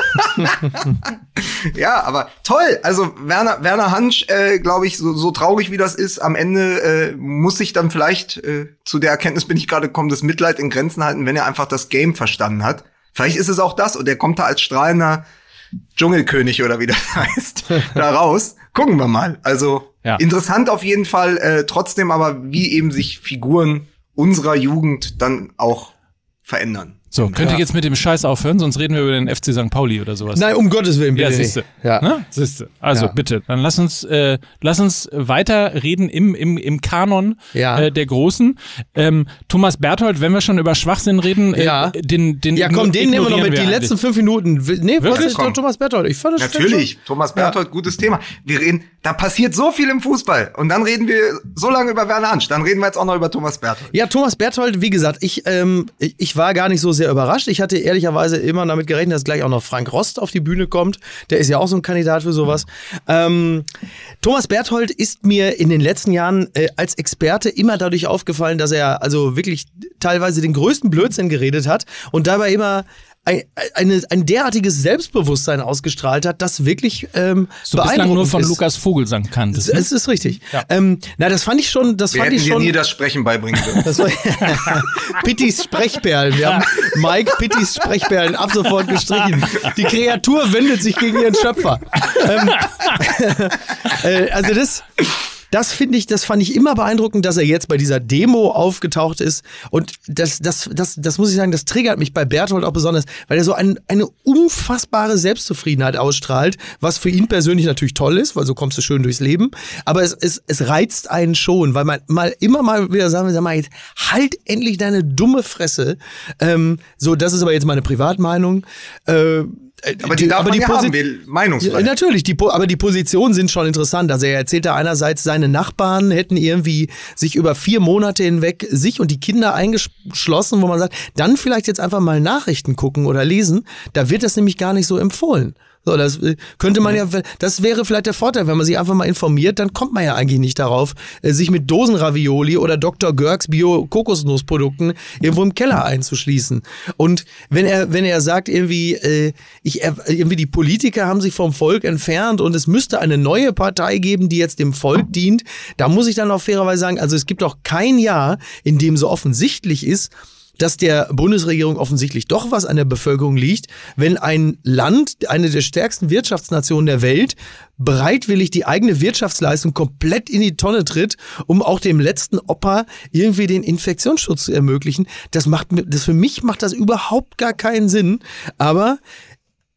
Ja, aber toll. Also Werner, Werner Hansch, äh, glaube ich, so, so traurig wie das ist, am Ende äh, muss sich dann vielleicht, äh, zu der Erkenntnis bin ich gerade gekommen, das Mitleid in Grenzen halten, wenn er einfach das Game verstanden hat. Vielleicht ist es auch das und er kommt da als strahlender Dschungelkönig oder wie das heißt, da raus. Gucken wir mal. Also Ja. interessant auf jeden Fall, äh, trotzdem aber, wie eben sich Figuren unserer Jugend dann auch verändern. So, könnt ihr jetzt mit dem Scheiß aufhören, sonst reden wir über den F C Sankt Pauli oder sowas. Nein, um Gottes Willen, bitte ja, nicht. siehste. Ja. Ne? Siehste. Also Ja. bitte, dann lass uns, äh, lass uns weiter reden im, im, im Kanon Ja. äh, der Großen. Ähm, Thomas Berthold, wenn wir schon über Schwachsinn reden, äh, Ja. den, den Ja, komm, den nehmen wir noch ignorieren mit. Die eigentlich. letzten fünf Minuten. Nee, was Wirklich? ist doch Thomas Berthold? Ich fand das Natürlich, Thomas Berthold, gutes Thema. Wir reden, da passiert so viel im Fußball. Und dann reden wir so lange über Werner Hansch. Dann reden wir jetzt auch noch über Thomas Berthold. Ja, Thomas Berthold, wie gesagt, ich, ähm, ich, ich war gar nicht so sehr überrascht. Ich hatte ehrlicherweise immer damit gerechnet, dass gleich auch noch Frank Rost auf die Bühne kommt. Der ist ja auch so ein Kandidat für sowas. Ähm, Thomas Berthold ist mir in den letzten Jahren äh, als Experte immer dadurch aufgefallen, dass er also wirklich teilweise den größten Blödsinn geredet hat und dabei immer ein, eine, ein derartiges Selbstbewusstsein ausgestrahlt hat, das wirklich ähm, So bislang beeindruckend nur von ist. Lukas Vogelsang kanntest. Es ist richtig. Ja. Ähm, na, das fand ich schon, das Wir fand hätten ich dir schon. nie das Sprechen beibringen können. Das war Pittys Sprechperlen. Wir haben Mike Pittys Sprechperlen ab sofort gestrichen. Die Kreatur wendet sich gegen ihren Schöpfer. Ähm, äh, also das, das finde ich, das fand ich immer beeindruckend, dass er jetzt bei dieser Demo aufgetaucht ist. Und das, das, das, das muss ich sagen, das triggert mich bei Berthold auch besonders, weil er so ein, eine unfassbare Selbstzufriedenheit ausstrahlt, was für ihn persönlich natürlich toll ist, weil so kommst du schön durchs Leben. Aber es, es, es reizt einen schon, weil man mal immer mal wieder sagen will, sag mal, jetzt halt endlich deine dumme Fresse. Ähm, so, das ist aber jetzt meine Privatmeinung. Äh, Aber die darf man ja Posi- haben, wir ja, Meinungsfreiheit. natürlich, die, Po- aber die Positionen sind schon interessant. Also er erzählt da einerseits, seine Nachbarn hätten irgendwie sich über vier Monate hinweg sich und die Kinder eingeschlossen, wo man sagt, dann vielleicht jetzt einfach mal Nachrichten gucken oder lesen. Da wird das nämlich gar nicht so empfohlen. So, das äh, könnte man ja, das wäre vielleicht der Vorteil, wenn man sich einfach mal informiert, dann kommt man ja eigentlich nicht darauf, äh, sich mit Dosenravioli oder Doktor Görgs Bio-Kokosnussprodukten irgendwo im Keller einzuschließen. Und wenn er, wenn er sagt, irgendwie, äh, ich, er, irgendwie die Politiker haben sich vom Volk entfernt und es müsste eine neue Partei geben, die jetzt dem Volk dient, da muss ich dann auch fairerweise sagen, also es gibt auch kein Jahr, in dem so offensichtlich ist, dass der Bundesregierung offensichtlich doch was an der Bevölkerung liegt, wenn ein Land, eine der stärksten Wirtschaftsnationen der Welt, bereitwillig die eigene Wirtschaftsleistung komplett in die Tonne tritt, um auch dem letzten Opa irgendwie den Infektionsschutz zu ermöglichen. Das macht mir, das für mich macht das überhaupt gar keinen Sinn. Aber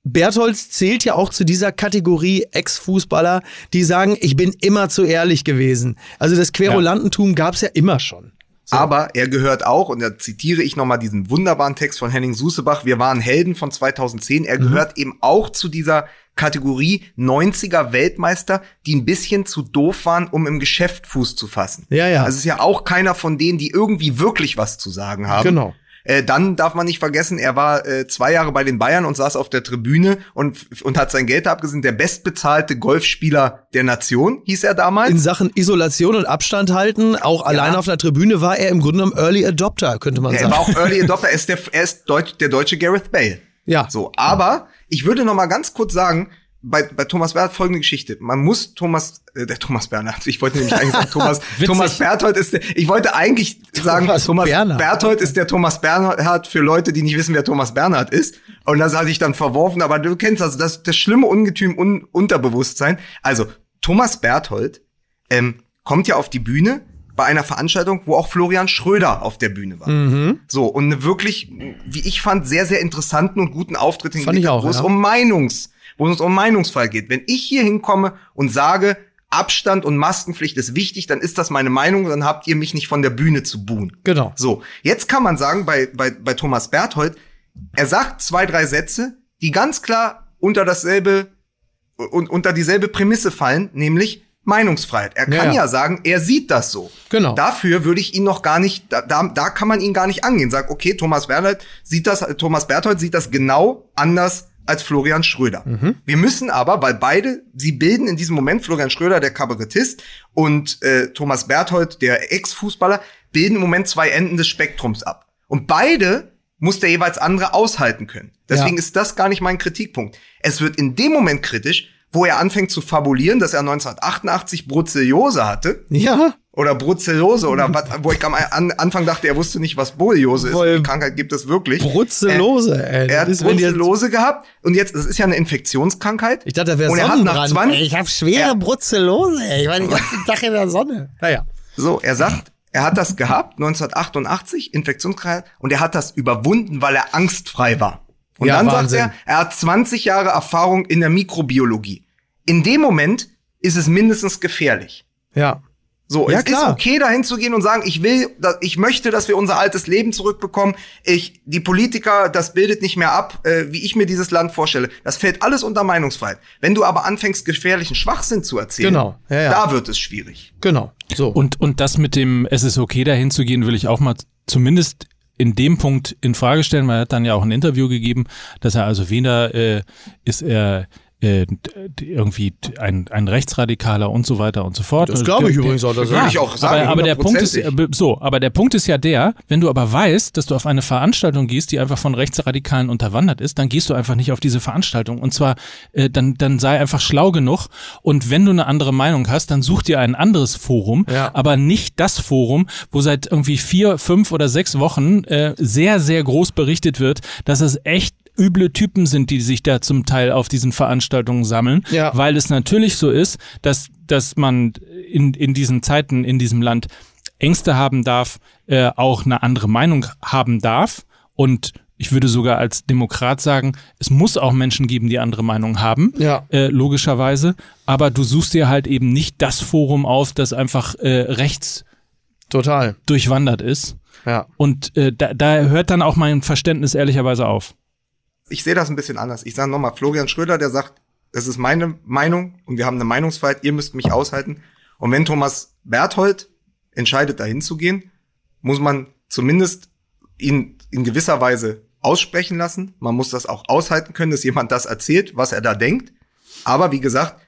Bertholds zählt ja auch zu dieser Kategorie Ex-Fußballer, die sagen, ich bin immer zu ehrlich gewesen. Also das Querulantentum ja. gab es ja immer schon. So. Aber er gehört auch, und da zitiere ich nochmal diesen wunderbaren Text von Henning Susebach, wir waren Helden von zweitausendzehn, er mhm. gehört eben auch zu dieser Kategorie neunziger Weltmeister, die ein bisschen zu doof waren, um im Geschäft Fuß zu fassen. Ja, ja. Also es ist ja auch keiner von denen, die irgendwie wirklich was zu sagen haben. Genau. Äh, dann darf man nicht vergessen, er war äh, zwei Jahre bei den Bayern und saß auf der Tribüne und und hat sein Geld abgesehen. Der bestbezahlte Golfspieler der Nation, hieß er damals. In Sachen Isolation und Abstand halten, auch ja. allein auf der Tribüne war er im Grunde genommen Early Adopter, könnte man ja, sagen. Er war auch Early Adopter, er ist der, er ist Deutsch, der deutsche Gareth Bale. Ja. So, aber ich würde noch mal ganz kurz sagen, bei, bei Thomas Berthold folgende Geschichte. Man muss Thomas, äh, der Thomas Bernhard, ich wollte nämlich eigentlich sagen, Thomas, Thomas Berthold ist der, ich wollte eigentlich sagen, Thomas, Thomas Berthold ist der Thomas Bernhard für Leute, die nicht wissen, wer Thomas Bernhard ist. Und das hatte ich dann verworfen, aber du kennst also das, das schlimme Ungetüm Un- Unterbewusstsein. Also, Thomas Berthold, ähm, kommt ja auf die Bühne bei einer Veranstaltung, wo auch Florian Schröder auf der Bühne war. Mhm. So, und eine wirklich, wie ich fand, sehr, sehr interessanten und guten Auftritt hingelegt, ich auch, wo es ja. um Meinungs, wo es um Meinungsfreiheit geht. Wenn ich hier hinkomme und sage, Abstand und Maskenpflicht ist wichtig, dann ist das meine Meinung, dann habt ihr mich nicht von der Bühne zu buhen. Genau. So, jetzt kann man sagen, bei, bei, bei Thomas Berthold, er sagt zwei, drei Sätze, die ganz klar unter dasselbe, und unter dieselbe Prämisse fallen, nämlich Meinungsfreiheit. Er kann ja, ja. ja sagen, er sieht das so. Genau. Dafür würde ich ihn noch gar nicht, da, da, da kann man ihn gar nicht angehen. Sag, okay, Thomas Berthold sieht das, Thomas Berthold sieht das genau anders als Florian Schröder. Mhm. Wir müssen aber, weil beide, sie bilden in diesem Moment, Florian Schröder, der Kabarettist, und äh, Thomas Berthold, der Ex-Fußballer, bilden im Moment zwei Enden des Spektrums ab. Und beide muss der jeweils andere aushalten können. Deswegen ja. ist das gar nicht mein Kritikpunkt. Es wird in dem Moment kritisch, wo er anfängt zu fabulieren, dass er neunzehnhundertachtundachtzig Bruzelliose hatte. Ja. Oder Brucellose oder was, wo ich am Anfang dachte, er wusste nicht, was Borreliose ist. Die Krankheit gibt es wirklich. Brucellose, ey. Er hat Brucellose gehabt und jetzt, das ist ja eine Infektionskrankheit. Ich dachte, er wäre Sonnenbrand. Ey, ich habe schwere Brucellose, ey. Ich war den ganzen Tag in der Sonne. Naja. So, er sagt, er hat das gehabt, neunzehnhundertachtundachtzig, Infektionskrankheit, und er hat das überwunden, weil er angstfrei war. Und ja, dann Wahnsinn. sagt er, er hat zwanzig Jahre Erfahrung in der Mikrobiologie. In dem Moment ist es mindestens gefährlich. Ja. So, ja, es klar. ist okay, dahin zu gehen und sagen, ich will, ich möchte, dass wir unser altes Leben zurückbekommen. Ich, die Politiker, das bildet nicht mehr ab, äh, wie ich mir dieses Land vorstelle. Das fällt alles unter Meinungsfreiheit. Wenn du aber anfängst, gefährlichen Schwachsinn zu erzählen, genau. ja, ja. da wird es schwierig. Genau. So. Und, und das mit dem, es ist okay, dahin zu gehen, will ich auch mal zumindest in dem Punkt in Frage stellen, weil er hat dann ja auch ein Interview gegeben, dass er also weder äh, ist er Äh, irgendwie ein, ein Rechtsradikaler und so weiter und so fort. Das glaube ich der, übrigens auch. Das würde ich auch sagen. Aber, aber der Punkt ist so, aber der Punkt ist ja der, wenn du aber weißt, dass du auf eine Veranstaltung gehst, die einfach von Rechtsradikalen unterwandert ist, dann gehst du einfach nicht auf diese Veranstaltung. Und zwar, äh, dann, dann sei einfach schlau genug. Und wenn du eine andere Meinung hast, dann such dir ein anderes Forum, ja. aber nicht das Forum, wo seit irgendwie vier, fünf oder sechs Wochen äh, sehr, sehr groß berichtet wird, dass es echt üble Typen sind, die sich da zum Teil auf diesen Veranstaltungen sammeln, ja. weil es natürlich so ist, dass dass man in in diesen Zeiten in diesem Land Ängste haben darf, äh, auch eine andere Meinung haben darf, und ich würde sogar als Demokrat sagen, es muss auch Menschen geben, die andere Meinung haben, ja. äh, logischerweise, aber du suchst dir halt eben nicht das Forum auf, das einfach äh, rechts total durchwandert ist, ja. und äh, da, da hört dann auch mein Verständnis ehrlicherweise auf. Ich sehe das ein bisschen anders. Ich sage nochmal, Florian Schröder, der sagt, das ist meine Meinung und wir haben eine Meinungsfreiheit, ihr müsst mich aushalten. Und wenn Thomas Berthold entscheidet, dahin zu gehen, muss man zumindest ihn in gewisser Weise aussprechen lassen. Man muss das auch aushalten können, dass jemand das erzählt, was er da denkt. Aber wie gesagt,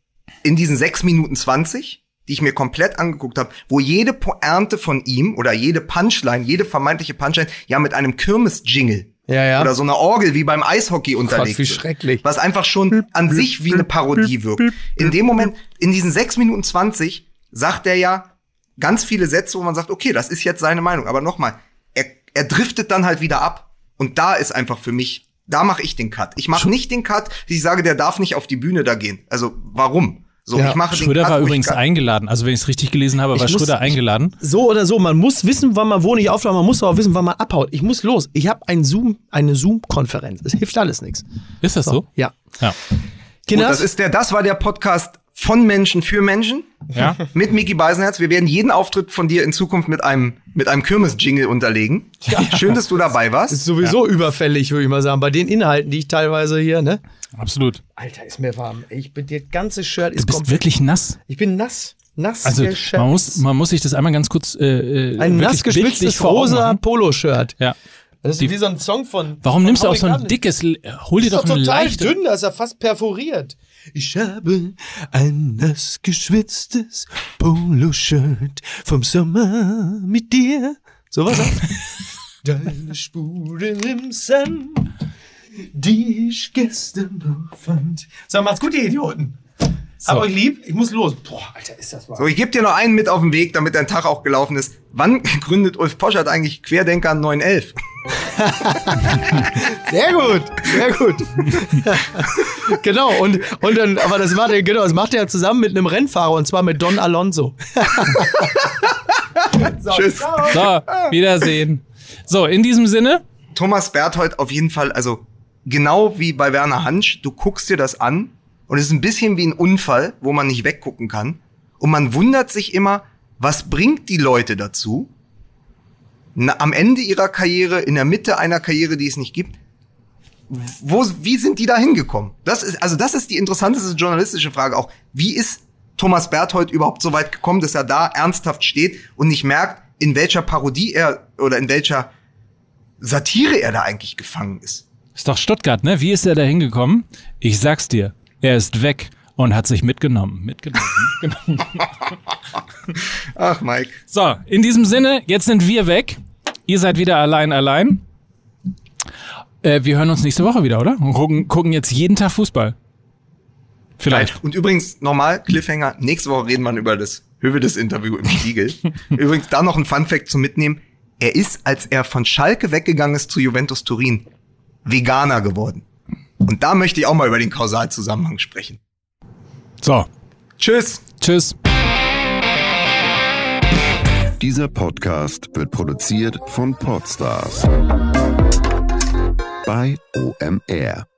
in diesen sechs Minuten zwanzig, die ich mir komplett angeguckt habe, wo jede Pointe von ihm oder jede Punchline, jede vermeintliche Punchline ja mit einem Kirmes-Jingle Ja, ja. oder so eine Orgel wie beim Eishockey unterlegt Gott, wie schrecklich. Was einfach schon an sich wie eine Parodie wirkt. In dem Moment, in diesen sechs Minuten zwanzig, sagt er ja ganz viele Sätze, wo man sagt, okay, das ist jetzt seine Meinung. Aber nochmal, er, er driftet dann halt wieder ab. Und da ist einfach für mich, da mache ich den Cut. Ich mache nicht den Cut, ich sage, der darf nicht auf die Bühne da gehen. Also warum? So, Ja. ich mache den Schröder Cut, war wo ich übrigens kann- eingeladen. Also wenn ich es richtig gelesen habe, war Ich muss- Schröder eingeladen. So oder so, man muss wissen, wann man wo nicht aufhört, man muss aber auch wissen, wann man abhaut. Ich muss los. Ich habe ein Zoom, eine Zoom-Konferenz. Es hilft alles nichts. Ist das so? Ja. Ja. Gut, Kinder, das ist der, das war der Podcast von Menschen für Menschen Ja. mit Micky Beisenherz. Wir werden jeden Auftritt von dir in Zukunft mit einem, mit einem Kirmes-Jingle unterlegen. Schön, dass du dabei warst. ist sowieso überfällig, würde ich mal sagen, bei den Inhalten, die ich teilweise hier, ne? Absolut. Alter, ist mir warm. Ich bin, das ganze Shirt Du ist bist komplett. wirklich nass. Ich bin nass. Nass. Also der Shirt man muss, ist- man muss sich das einmal ganz kurz äh, äh, ein nass wirklich bildlich geschwitztes vor Augen rosa machen. Polo-Shirt. Ja. Das ist Die- wie so ein Song von. Warum von nimmst du auch so ein Hurricane. dickes, äh, hol dir Das doch ist doch ein total leichtes. dünn, da ist ja fast perforiert. Ich habe ein nass geschwitztes Poloshirt vom Sommer mit dir. So was. Deine Spuren im Sand, die ich gestern noch fand. So, macht's gut, ihr Idioten. So. Hab euch lieb, ich muss los. Boah, Alter, ist das wahr. So, ich gebe dir noch einen mit auf den Weg, damit dein Tag auch gelaufen ist. Wann gründet Ulf Poschardt eigentlich Querdenker neun elf? Sehr gut, sehr gut. Genau, und, und dann, aber das macht er, genau, das macht er zusammen mit einem Rennfahrer und zwar mit Don Alonso. So, Tschüss. ciao. So, Wiedersehen. So, in diesem Sinne, Thomas Berthold auf jeden Fall, also genau wie bei Werner Hansch, du guckst dir das an und es ist ein bisschen wie ein Unfall, wo man nicht weggucken kann. Und man wundert sich immer, was bringt die Leute dazu, na, am Ende ihrer Karriere, in der Mitte einer Karriere, die es nicht gibt, wo, wie sind die da hingekommen? Das ist, also das ist die interessanteste journalistische Frage auch. Wie ist Thomas Berthold überhaupt so weit gekommen, dass er da ernsthaft steht und nicht merkt, in welcher Parodie er oder in welcher Satire er da eigentlich gefangen ist? ist doch Stuttgart, ne? Wie ist er da hingekommen? Ich sag's dir, er ist weg und hat sich mitgenommen. Mitgenommen, mitgenommen. Ach, Mike. So, in diesem Sinne, jetzt sind wir weg. Ihr seid wieder allein, allein. Äh, wir hören uns nächste Woche wieder, oder? Und gucken, gucken jetzt jeden Tag Fußball. Vielleicht. Und übrigens, normal, Cliffhanger, nächste Woche reden wir über das Hövedes-Interview im Spiegel. Übrigens, da noch ein Funfact zum Mitnehmen. Er ist, als er von Schalke weggegangen ist zu Juventus Turin, Veganer geworden. Und da möchte ich auch mal über den Kausalzusammenhang sprechen. So, Tschüss! tschüss. Dieser Podcast wird produziert von Podstars bei O M R.